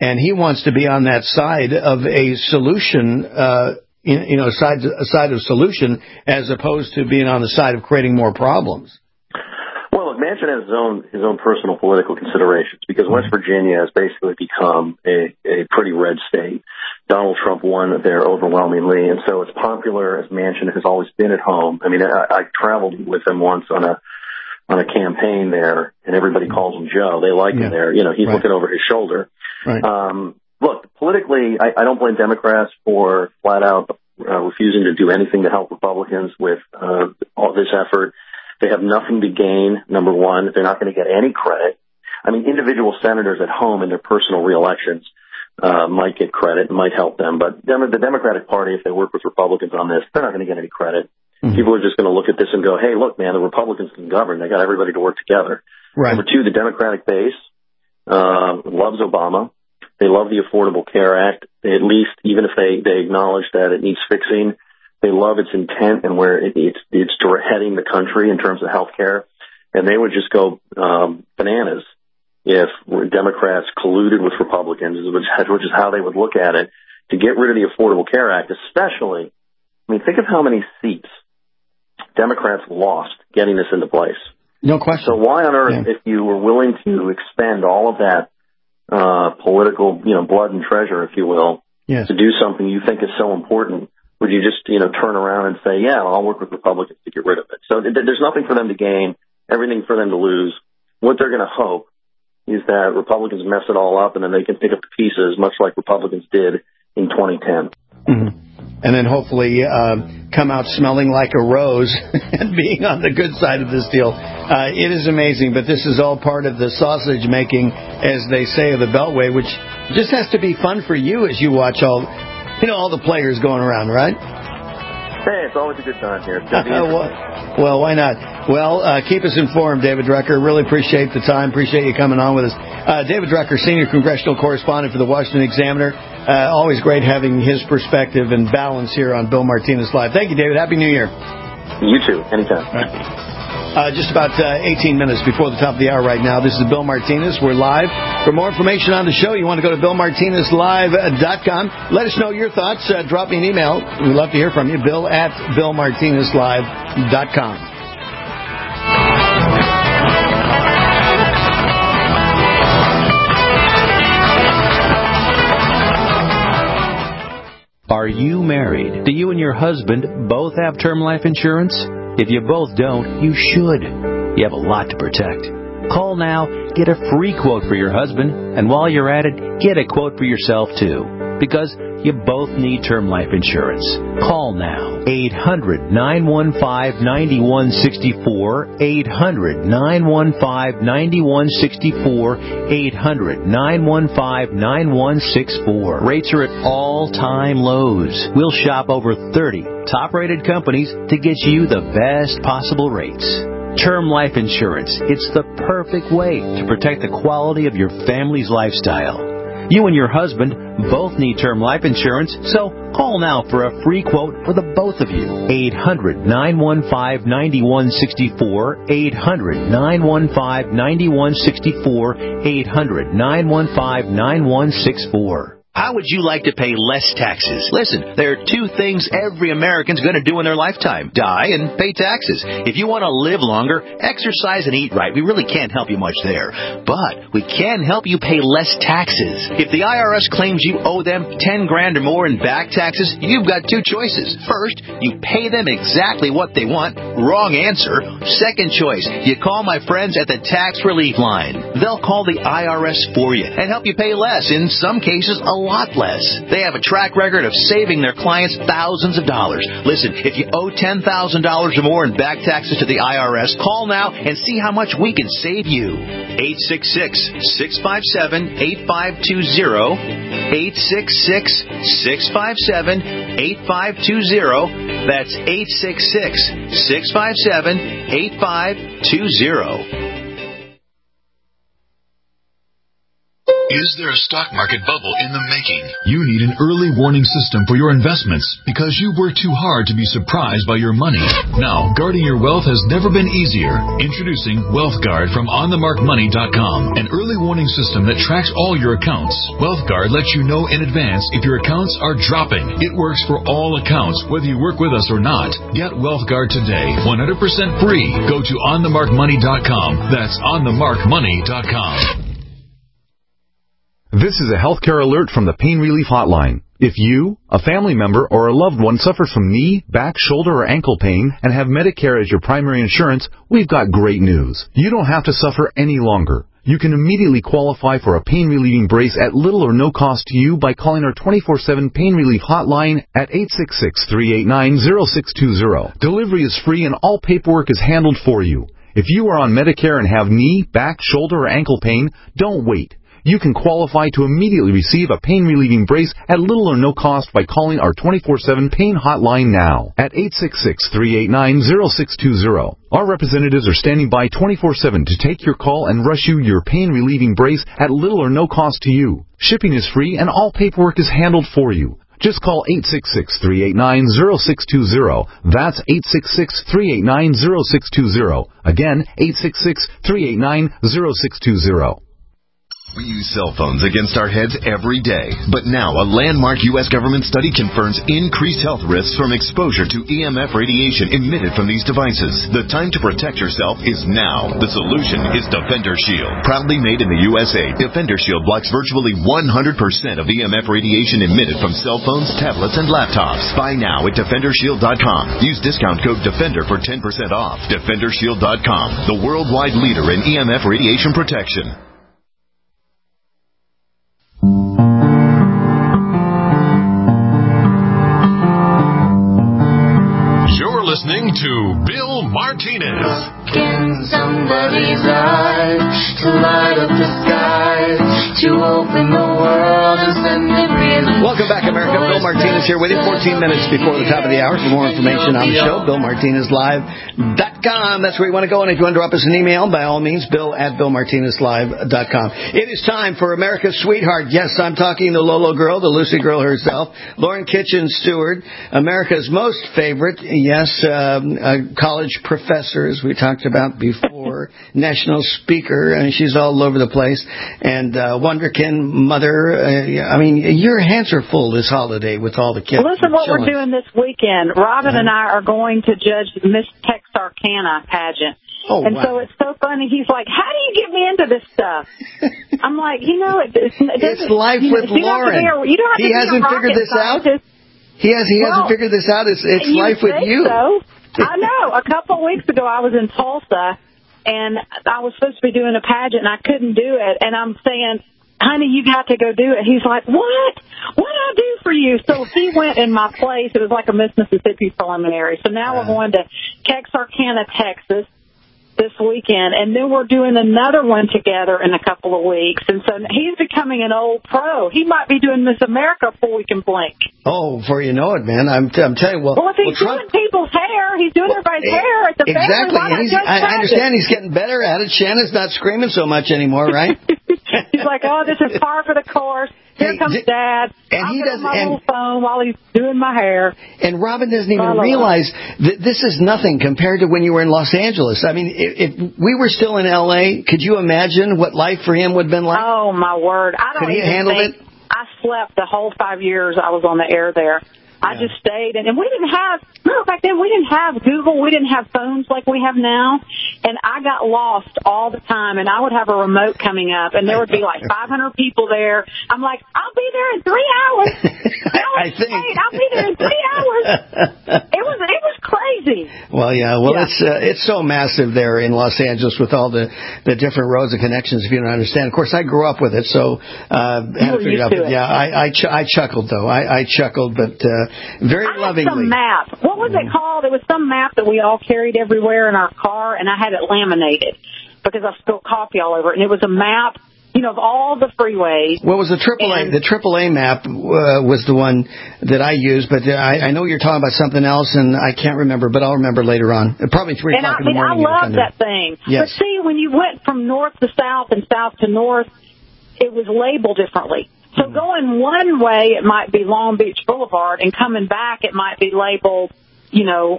S6: and he wants to be on that side of a solution, uh, you know, side a side of solution as opposed to being on the side of creating more problems.
S25: Well, look, Manchin has his own his own personal political considerations because West Virginia has basically become a, a pretty red state. Donald Trump won there overwhelmingly, and so as popular as Manchin has always been at home. I mean, I, I traveled with him once on a on a campaign there, and everybody calls him Joe. They like yeah. him there. You know, he's right. looking over his shoulder.
S6: Right.
S25: Um, look, politically, I, I don't blame Democrats for flat out uh, refusing to do anything to help Republicans with uh, all this effort. They have nothing to gain, number one. They're not going to get any credit. I mean, individual senators at home in their personal reelections uh, might get credit and might help them. But the Democratic Party, if they work with Republicans on this, they're not going to get any credit. Mm-hmm. People are just going to look at this and go, hey, look, man, the Republicans can govern. They got everybody to work together.
S6: Right.
S25: Number two, the Democratic base uh, loves Obama. They love the Affordable Care Act. They at least, even if they, they acknowledge that it needs fixing, they love its intent and where it, it's, it's heading the country in terms of health care. And they would just go um, bananas if Democrats colluded with Republicans, which is how they would look at it, to get rid of the Affordable Care Act, especially, I mean, think of how many seats Democrats lost getting this into place.
S6: No question.
S25: So why on earth,
S6: yeah.
S25: if you were willing to expend all of that uh, political, you know, blood and treasure, if you will,
S6: yes.
S25: to do something you think is so important, would you just, you know, turn around and say, yeah, I'll work with Republicans to get rid of it? So th- there's nothing for them to gain, everything for them to lose. What they're going to hope is that Republicans mess it all up and then they can pick up the pieces, much like Republicans did in twenty ten.
S6: Mm-hmm. And then hopefully uh, come out smelling like a rose and being on the good side of this deal. Uh, it is amazing, but this is all part of the sausage making, as they say, of the Beltway, which just has to be fun for you as you watch all, you know, all the players going around, right?
S25: Hey, it's always a good time here. It's gonna be
S6: well, well, why not? Well, uh, keep us informed, David Drucker. Really appreciate the time. Appreciate you coming on with us. Uh, David Drucker, Senior Congressional Correspondent for the Washington Examiner. Uh, always great having his perspective and balance here on Bill Martinez Live. Thank you, David. Happy New Year.
S25: You too. Anytime.
S6: Right. Uh, just about uh, eighteen minutes before the top of the hour right now. This is Bill Martinez. We're live. For more information on the show, you want to go to bill martinez live dot com. Let us know your thoughts. Uh, drop me an email. We'd love to hear from you. Bill at bill martinez live dot com.
S1: Are you married? Do you and your husband both have term life insurance? If you both don't, you should. You have a lot to protect. Call now, get a free quote for your husband, and while you're at it, get a quote for yourself too. Because you both need term life insurance. Call now. eight hundred, nine one five, nine one six four. eight hundred, nine one five, nine one six four. eight hundred, nine one five, nine one six four. Rates are at all-time lows. We'll shop over thirty top-rated companies to get you the best possible rates. Term life insurance. It's the perfect way to protect the quality of your family's lifestyle. You and your husband both need term life insurance, so call now for a free quote for the both of you. eight hundred, nine one five, nine one six four. eight hundred, nine one five, nine one six four. eight hundred, nine one five, nine one six four.
S3: How would you like to pay less taxes? Listen, there are two things every American's going to do in their lifetime: die and pay taxes. If you want to live longer, exercise and eat right. We really can't help you much there. But we can help you pay less taxes. If the I R S claims you owe them ten grand or more in back taxes, you've got two choices. First, you pay them exactly what they want. Wrong answer. Second choice, you call my friends at the Tax Relief Line. They'll call the I R S for you and help you pay less, in some cases a lot less. They have a track record of saving their clients thousands of dollars. Listen, if you owe ten thousand dollars or more in back taxes to the I R S, call now and see how much we can save you. eight six six, six five seven, eight five two zero. eight six six, six five seven, eight five two zero. That's eight six six, six five seven, eight five two zero.
S11: Is there a stock market bubble in the making? You need an early warning system for your investments because you work too hard to be surprised by your money. Now, guarding your wealth has never been easier. Introducing WealthGuard from on the mark money dot com, an early warning system that tracks all your accounts. WealthGuard lets you know in advance if your accounts are dropping. It works for all accounts, whether you work with us or not. Get WealthGuard today, one hundred percent free. Go to on the mark money dot com. That's on the mark money dot com.
S4: This is a healthcare alert from the Pain Relief Hotline. If you, a family member, or a loved one suffers from knee, back, shoulder, or ankle pain and have Medicare as your primary insurance, we've got great news. You don't have to suffer any longer. You can immediately qualify for a pain-relieving brace at little or no cost to you by calling our twenty-four seven Pain Relief Hotline at eight six six, three eight nine, zero six two zero. Delivery is free and all paperwork is handled for you. If you are on Medicare and have knee, back, shoulder, or ankle pain, don't wait. You can qualify to immediately receive a pain-relieving brace at little or no cost by calling our twenty-four seven Pain Hotline now at eight six six, three eight nine, zero six two zero. Our representatives are standing by twenty-four seven to take your call and rush you your pain-relieving brace at little or no cost to you. Shipping is free and all paperwork is handled for you. Just call eight six six, three eight nine, zero six two zero. That's eight six six, three eight nine, zero six two zero. Again, eight six six, three eight nine, zero six two zero.
S5: We use cell phones against our heads every day, but now a landmark U S government study confirms increased health risks from exposure to E M F radiation emitted from these devices. The time to protect yourself is now. The solution is Defender Shield. Proudly made in the U S A, Defender Shield blocks virtually one hundred percent of E M F radiation emitted from cell phones, tablets, and laptops. Buy now at defender shield dot com. Use discount code DEFENDER for ten percent off. defender shield dot com, the worldwide leader in E M F radiation protection.
S2: You're listening to Bill Martinez.
S7: In somebody's eyes to light up the sky, to open the world and send it real.
S6: Welcome back, America. Bill Martinez here with you. fourteen minutes before the top of the hour. For more information on the show, bill martinez live dot com. That's where you want to go. And if you want to drop us an email, by all means, bill at bill martinez live dot com. It is time for America's Sweetheart. Yes, I'm talking the Lolo girl, the Lucy girl herself, Lauren Kitchen Stewart, America's most favorite, yes, um, uh, college professor, as we talked about before, national speaker, and she's all over the place, and uh, wonderkin mother. Uh, I mean, your hands are full this holiday with all the kids.
S8: Listen, what
S6: chilling.
S8: we're doing this weekend, Robin and I are going to judge the Miss Texarkana pageant.
S6: Oh,
S8: and
S6: wow.
S8: so it's so funny. He's like, how do you get me into this stuff? I'm like, you know, it, it's, it
S6: it's life
S8: you know,
S6: with
S8: you
S6: Lauren.
S8: Don't have to be a, you don't have
S6: he
S8: to
S6: hasn't
S8: be a
S6: figured this
S8: scientist.
S6: out? He, has, he
S8: well,
S6: hasn't figured this out. It's, it's
S8: you
S6: life with
S8: think
S6: you.
S8: So. I know. A couple of weeks ago, I was in Tulsa, and I was supposed to be doing a pageant, and I couldn't do it. And I'm saying, honey, you got to go do it. He's like, what? What did I do for you? So he went in my place. It was like a Miss Mississippi preliminary. So now we're going to Texarkana, Texas this weekend, and then we're doing another one together in a couple of weeks. And so he's becoming an old pro. He might be doing Miss America before we can blink.
S6: Oh, before you know it, man. I'm, I'm telling you. Well,
S8: well if he's
S6: well,
S8: doing people's hair, he's doing everybody's
S6: well,
S8: hair at the
S6: exactly.
S8: family.
S6: And he's, I, I understand he's getting better at it. Shannon's not screaming so much anymore, right?
S8: He's like, oh, this is par for the course. Here
S6: Hey,
S8: comes
S6: d-
S8: Dad.
S6: and
S8: I'll
S6: he
S8: get
S6: doesn't-
S8: on my
S6: and-
S8: little phone while he's doing my hair.
S6: And Robin doesn't even
S8: Follow
S6: realize that this is nothing compared to when you were in Los Angeles. I mean, if, if we were still in L A, could you imagine what life for him would have been like?
S8: Oh, my word. I don't
S6: Could he
S8: even
S6: handle
S8: think
S6: it?
S8: I slept the whole five years I was on the air there. I just stayed, and, and we didn't have, remember back then, we didn't have Google, we didn't have phones like we have now, and I got lost all the time, and I would have a remote coming up, and there would be like five hundred people there. I'm like, I'll be there in three hours.
S6: I think.
S8: Wait, I'll be there in three hours. It was, it was crazy.
S6: Well, yeah. Well,
S8: Yeah.
S6: it's uh, it's so massive there in Los Angeles with all the, the different roads and connections. If you don't understand, of course, I grew up with it, so uh, had to
S8: were
S6: figure it out.
S8: used to
S6: But
S8: it.
S6: yeah, I I, ch- I chuckled though. I, I chuckled, but uh, very
S8: I had
S6: lovingly.
S8: some map. What was it called? It was some map that we all carried everywhere in our car, and I had it laminated because I spilled coffee all over it. And it was a map, you know, of all the freeways.
S6: What was the triple A? The triple A map uh, was the one that I used, but uh, I, I know you're talking about something else, and I can't remember, but I'll remember later on. Probably three
S8: And
S6: o'clock
S8: I,
S6: in the
S8: I
S6: morning.
S8: loved that thing.
S6: Yes.
S8: But see, when you went from north to south and south to north, it was labeled differently. So mm. going one way, it might be Long Beach Boulevard, and coming back, it might be labeled, you know,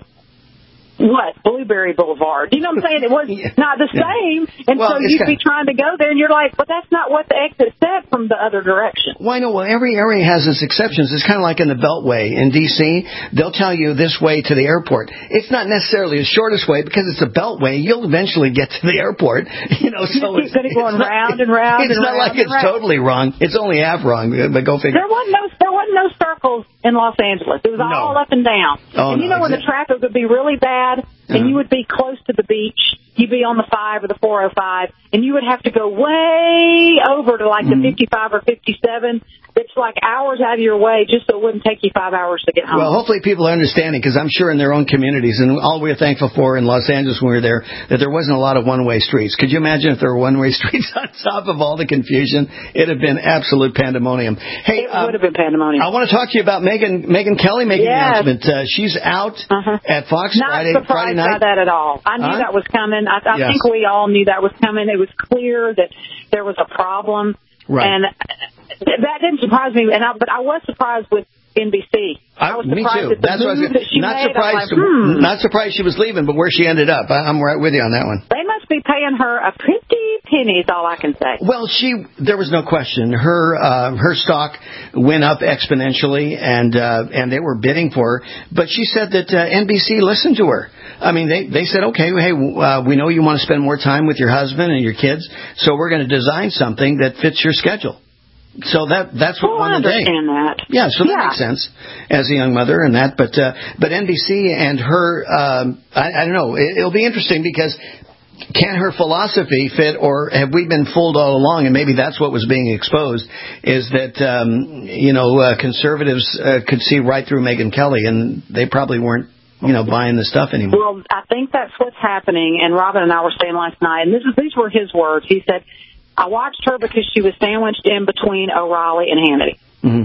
S8: what? Blueberry Boulevard. You know what I'm saying? It was yeah. not the same. And well, so you'd be trying to go there, and you're like, but that's not what the exit said from the other direction.
S6: Well, I know. Well, every area has its exceptions. It's kind of like in the Beltway in D C They'll tell you this way to the airport. It's not necessarily the shortest way because it's a Beltway. You'll eventually get to the airport. You know, so
S8: it's going going
S6: not,
S8: round and round.
S6: It's
S8: and
S6: not
S8: round
S6: like it's
S8: round.
S6: totally wrong. It's only half wrong, but go figure.
S8: There wasn't no, there wasn't no circles in Los Angeles. It was
S6: no.
S8: all up and down.
S6: Oh,
S8: and you
S6: no,
S8: know when
S6: exactly.
S8: the traffic would be really bad, and uh-huh. you would be close to the beach. You'd be on the five or the four oh five, and you would have to go way over to like mm-hmm. the fifty-five or fifty-seven. It's like hours out of your way just so it wouldn't take you five hours to get home.
S6: Well, hopefully people are understanding, because I'm sure in their own communities, and all we were thankful for in Los Angeles when we were there, that there wasn't a lot of one-way streets. Could you imagine if there were one-way streets on top of all the confusion? It'd have been absolute pandemonium. Hey,
S8: it um, would have been pandemonium.
S6: I want to talk to you about Megyn Megyn Kelly making
S8: yes.
S6: an announcement. Uh, she's out uh-huh. at Fox
S8: Not
S6: Friday,
S8: surprised
S6: Friday night.
S8: by that at all. I knew
S6: huh?
S8: that was coming. I, I
S6: yes.
S8: think we all knew that was coming. It was clear that there was a problem.
S6: Right.
S8: And that didn't surprise me, and I, but I was surprised with N B C. I was
S6: I, me
S8: surprised
S6: too.
S8: at the
S6: That's what I was
S8: move that she
S6: not
S8: made.
S6: surprised.
S8: Like, hmm.
S6: Not surprised she was leaving, but where she ended up, I, I'm right with you on that one.
S8: They must be paying her a pretty penny. Is all I can say.
S6: Well, she there was no question. Her uh, her stock went up exponentially, and uh, and they were bidding for her. But she said that uh, N B C listened to her. I mean, they they said, okay, hey, uh, we know you want to spend more time with your husband and your kids, so we're going to design something that fits your schedule. So that that's what
S8: well,
S6: won the day.
S8: I understand that.
S6: Yeah, so that
S8: yeah.
S6: makes sense as a young mother and that. But uh, but N B C and her, um, I, I don't know. It, it'll be interesting because can her philosophy fit, or have we been fooled all along? And maybe that's what was being exposed, is that um, you know uh, conservatives uh, could see right through Megyn Kelly, and they probably weren't. You know, buying the stuff anymore.
S8: Well, I think that's what's happening. And Robin and I were saying last night, and this is these were his words. He said, "I watched her because she was sandwiched in between O'Reilly and Hannity."
S6: Mm-hmm.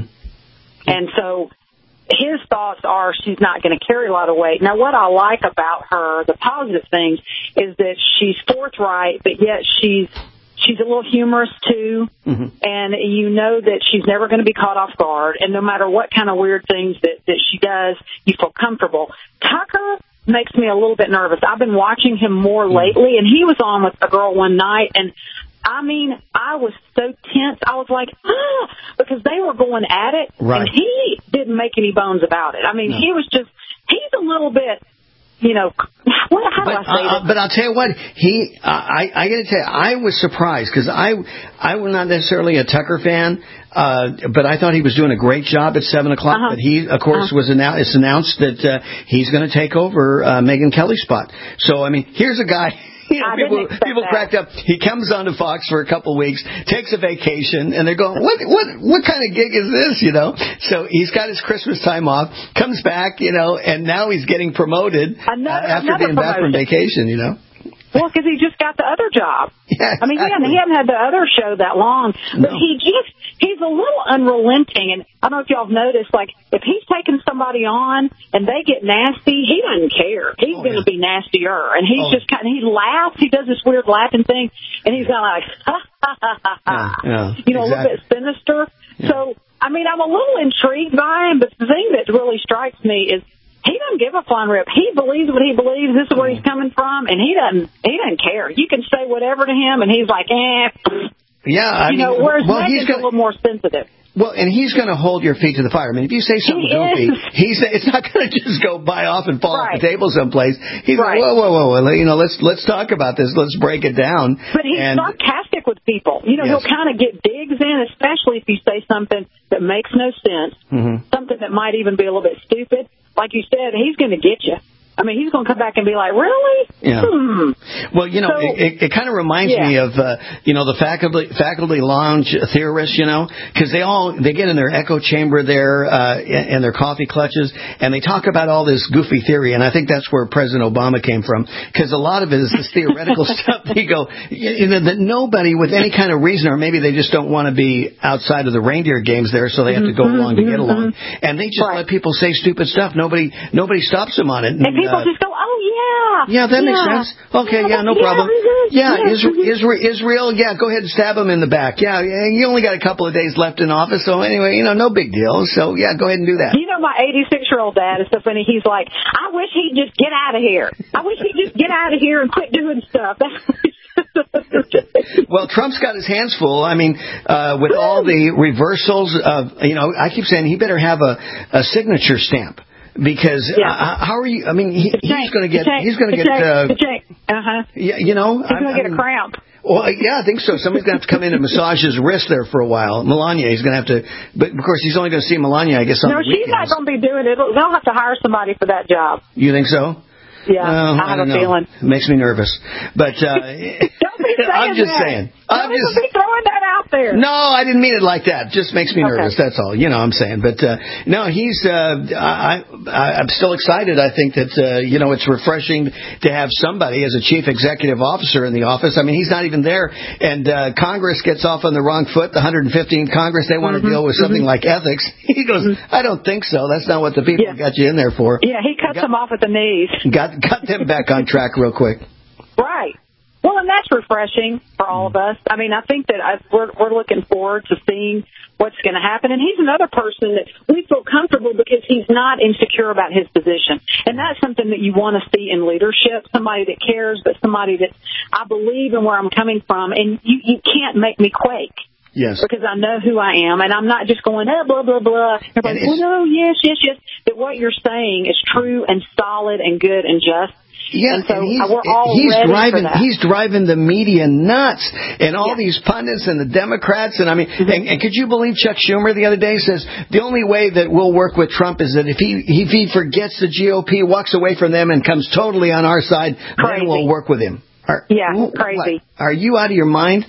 S8: And so his thoughts are she's not going to carry a lot of weight. Now, what I like about her, the positive things, is that she's forthright, but yet she's she's a little humorous, too.
S6: Mm-hmm.
S8: And you know that she's never going to be caught off guard. And no matter what kind of weird things that, that she does, you feel comfortable. Tucker makes me a little bit nervous. I've been watching him more lately, and he was on with a girl one night, and I mean, I was so tense. I was like, ah, because they were going at it,
S6: right.
S8: and he didn't make any bones about it. I mean, no. he was just, he's a little bit, you know, what, how do
S6: but,
S8: I say
S6: uh,
S8: this?
S6: But I'll tell you what, he, uh, I, I got to tell you, I was surprised because I, I was not necessarily a Tucker fan, uh, but I thought he was doing a great job at seven o'clock.
S8: Uh-huh.
S6: But he, of course, uh-huh. was announced. It's announced that uh, he's going to take over uh, Megyn Kelly's spot. So I mean, here's a guy. You know, people people cracked up. He comes onto Fox for a couple of weeks, takes a vacation, and they're going, what what what kind of gig is this, you know? So he's got his Christmas time off, comes back, you know, and now he's getting promoted
S8: another,
S6: uh, after
S8: another
S6: being
S8: promotion.
S6: back from vacation, you know?
S8: Well, because he just got the other job.
S6: Yeah, exactly.
S8: I mean, he hadn't, he hadn't had the other show that long, but
S6: no.
S8: he just, he's a little unrelenting. And I don't know if y'all have noticed, like, if he's taking somebody on and they get nasty, he doesn't care. He's oh, going to yeah. be nastier. And he's oh. just kind of, he laughs, he does this weird laughing thing, and he's kind of like, ha, ha, ha, ha, ha.
S6: Yeah, yeah,
S8: you know,
S6: exactly.
S8: a little bit sinister.
S6: Yeah.
S8: So, I mean, I'm a little intrigued by him, but the thing that really strikes me is, he doesn't give a flying rip. He believes what he believes. This is where he's coming from, and he doesn't. He doesn't care. You can say whatever to him, and he's like, eh.
S6: Yeah, I
S8: you
S6: mean,
S8: know, whereas
S6: well,
S8: Megyn's
S6: he's gonna,
S8: a little more sensitive.
S6: Well, and he's going to hold your feet to the fire. I mean, if you say something
S8: he
S6: goofy,
S8: is.
S6: he's it's not going to just go by off and fall
S8: right.
S6: off the table someplace. He's
S8: right.
S6: like, whoa, whoa, whoa, whoa, you know, let's let's talk about this. Let's break it down.
S8: But he's
S6: and,
S8: sarcastic with people. You know,
S6: yes.
S8: he'll kind of get digs in, especially if you say something that makes no sense,
S6: mm-hmm.
S8: something that might even be a little bit stupid. Like you said, he's going to get you. I mean, he's going to come back and be like, really?
S6: Yeah.
S8: Hmm.
S6: Well, you know,
S8: so,
S6: it, it, it kind of reminds
S8: yeah.
S6: me of, uh, you know, the faculty faculty lounge theorists, you know, because they all, they get in their echo chamber there uh, and their coffee clutches, and they talk about all this goofy theory, and I think that's where President Obama came from, because a lot of it is this theoretical stuff. You go, you know, that nobody with any kind of reason, or maybe they just don't want to be outside of the reindeer games there, so they have to go
S8: mm-hmm,
S6: along to get
S8: mm-hmm.
S6: along. And they just
S8: right.
S6: let people say stupid stuff. Nobody nobody stops them on it.
S8: And, and people uh, just go, oh, yeah.
S6: Yeah, that
S8: yeah.
S6: makes sense. Okay, yeah, no
S8: yeah,
S6: problem.
S8: mm-hmm.
S6: Yeah,
S8: yeah.
S6: Israel, Israel, Israel, yeah, go ahead and stab him in the back. Yeah, you only got a couple of days left in office, so anyway, you know, no big deal. So, yeah, go ahead and do that.
S8: You know, my eighty-six-year-old dad is so funny. He's like, I wish he'd just get out of here. I wish he'd just get out of here and quit doing stuff.
S6: Well, Trump's got his hands full. I mean, uh, with all the reversals of, you know, I keep saying he better have a, a signature stamp. Because yeah. uh, how are you? I mean, he, he's going to get. He's going to get. Uh
S8: huh.
S6: Yeah, you know.
S8: He's going to get a cramp.
S6: Well, yeah, I think so. Somebody's going to have to come in and massage his wrist there for a while. Melania, he's going to have to. But of course, he's only going to see Melania, I guess, on
S8: no,
S6: the weekends.
S8: No, she's not going to be doing it. They'll have to hire somebody for that job.
S6: You think so?
S8: Yeah,
S6: well,
S8: I have
S6: I
S8: a
S6: know.
S8: feeling.
S6: It makes me nervous. But uh,
S8: don't be saying
S6: I'm just
S8: that.
S6: saying.
S8: Don't
S6: I'm just
S8: be throwing that out there.
S6: No, I didn't mean it like that. Just makes me
S8: okay.
S6: nervous. That's all. You know what I'm saying. But uh, no, he's. Uh, I, I, I'm still excited. I think that uh, you know it's refreshing to have somebody as a chief executive officer in the office. I mean, he's not even there, and uh, Congress gets off on the wrong foot. The one hundred fifteenth Congress, they want to
S8: mm-hmm.
S6: deal with something
S8: mm-hmm.
S6: like ethics. He goes,
S8: mm-hmm.
S6: I don't think so. That's not what the people
S8: yeah.
S6: got you in there for.
S8: Yeah, he cuts got, them off at the knees.
S6: Got got them back on track real quick.
S8: Right. Well, and that's refreshing for all of us. I mean, I think that I, we're, we're looking forward to seeing what's going to happen. And he's another person that we feel comfortable because he's not insecure about his position. And that's something that you want to see in leadership, somebody that cares, but somebody that I believe in where I'm coming from. And you, you can't make me quake.
S6: Yes.
S8: Because I know who I am, and I'm not just going, oh, blah, blah, blah. Everybody's, well, no, yes, yes, yes. That what you're saying is true and solid and good and just.
S6: Yeah,
S8: and so
S6: and he's,
S8: we're all
S6: he's
S8: ready
S6: driving.
S8: for that.
S6: He's driving the media nuts, and all
S8: yeah.
S6: these pundits and the Democrats. And I mean,
S8: mm-hmm.
S6: and, and could you believe Chuck Schumer the other day says the only way that we'll work with Trump is that if he if he forgets the G O P, walks away from them, and comes totally on our side,
S8: crazy.
S6: then we'll work with him. Are,
S8: yeah,
S6: wh-
S8: crazy.
S6: What, are you out of your mind?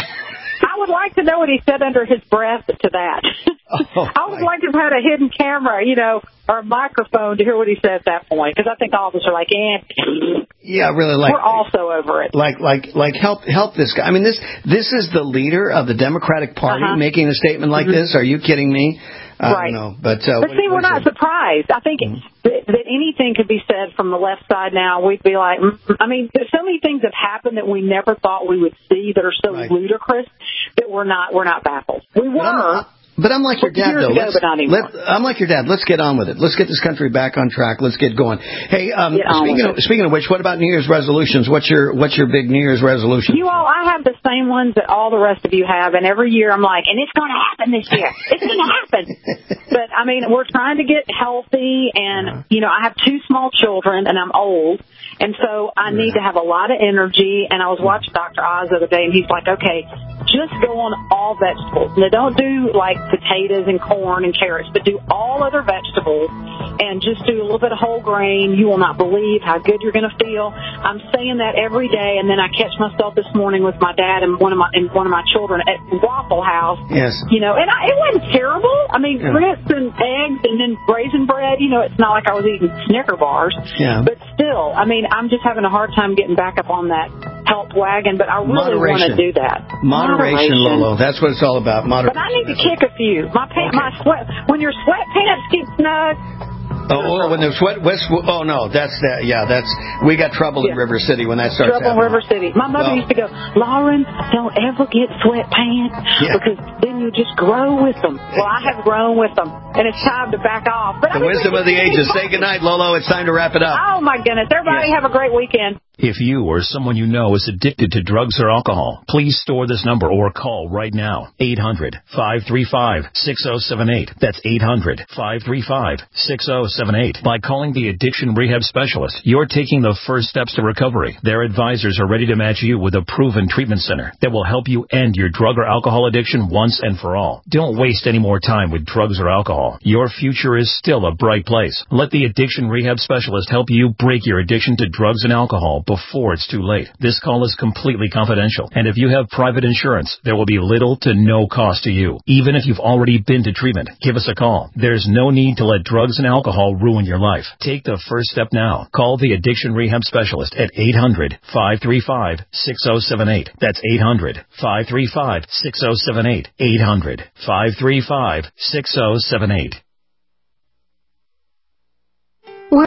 S8: I would like to know what he said under his breath to that. Oh, I would like to have had a hidden camera, you know, or a microphone to hear what he said at that point, because I think all of us are like, eh.
S6: Yeah, really. Like
S8: we're also over it.
S6: Like, like, like, help, help this guy. I mean, this, this is the leader of the Democratic Party
S8: uh-huh.
S6: making a statement like
S8: mm-hmm.
S6: this. Are you kidding me? I
S8: right.
S6: don't know, but uh,
S8: but
S6: what,
S8: see, we're not it? surprised. I think mm-hmm. that, that anything could be said from the left side now. We'd be like, I mean, there's so many things have happened that we never thought we would see that are so
S6: right.
S8: ludicrous that we're not, we're not baffled. We were.
S6: But I'm like your dad, though.
S8: Ago,
S6: Let's,
S8: but not
S6: let, I'm like your dad. Let's get on with it. Let's get this country back on track. Let's get going. Hey, um, speaking of, speaking of which, what about New Year's resolutions? What's your What's your big New Year's resolution?
S8: You all, I have the same ones that all the rest of you have, and every year I'm like, and it's going to happen this year. It's going to happen. But I mean, we're trying to get healthy, and uh-huh. you know, I have two small children, and I'm old. And so I need to have a lot of energy. And I was watching Doctor Oz the other day, and he's like, okay, just go on all vegetables. Now, don't do, like, potatoes and corn and carrots, but do all other vegetables and just do a little bit of whole grain. You will not believe how good you're going to feel. I'm saying that every day, and then I catch myself this morning with my dad and one of my and one of my children at Waffle House.
S6: Yes.
S8: You know, and I, it wasn't terrible. I mean, yeah. grits and eggs and then raisin bread. You know, it's not like I was eating Snicker bars.
S6: Yeah.
S8: But still, I mean, I'm just having a hard time getting back up on that health wagon, but I really want to do that.
S6: Moderation, Moderation, Lolo. That's what it's all about. Moderation.
S8: But I need to kick a few. My pant, okay. my sweat. When your sweatpants keep snug.
S6: Oh, oh, when the sweat, West, oh no, that's that. Yeah, that's we got trouble yeah. in River City when that starts.
S8: Trouble
S6: happening.
S8: in River City. My mother well, used to go, Lauren, don't ever get sweatpants yeah. because then you just grow with them. Well, I have grown with them, and it's time to back off. But
S6: the
S8: I mean,
S6: wisdom of the ages. Say goodnight, Lolo. It's time to wrap it up.
S8: Oh my goodness! Everybody yes. have a great weekend.
S10: If you or someone you know is addicted to drugs or alcohol, please store this number or call right now. eight hundred, five three five, six oh seven eight. That's eight hundred, five three five, six oh seven eight. By calling the Addiction Rehab Specialist, you're taking the first steps to recovery. Their advisors are ready to match you with a proven treatment center that will help you end your drug or alcohol addiction once and for all. Don't waste any more time with drugs or alcohol. Your future is still a bright place. Let the Addiction Rehab Specialist help you break your addiction to drugs and alcohol before it's too late. This call is completely confidential, and if you have private insurance, there will be little to no cost to you. Even if you've already been to treatment, give us a call. There's no need to let drugs and alcohol ruin your life. Take the first step now. Call the Addiction Rehab Specialist at eight hundred, five three five, six oh seven eight. That's eight hundred, five three five, six oh seven eight. eight hundred, five three five, six oh seven eight.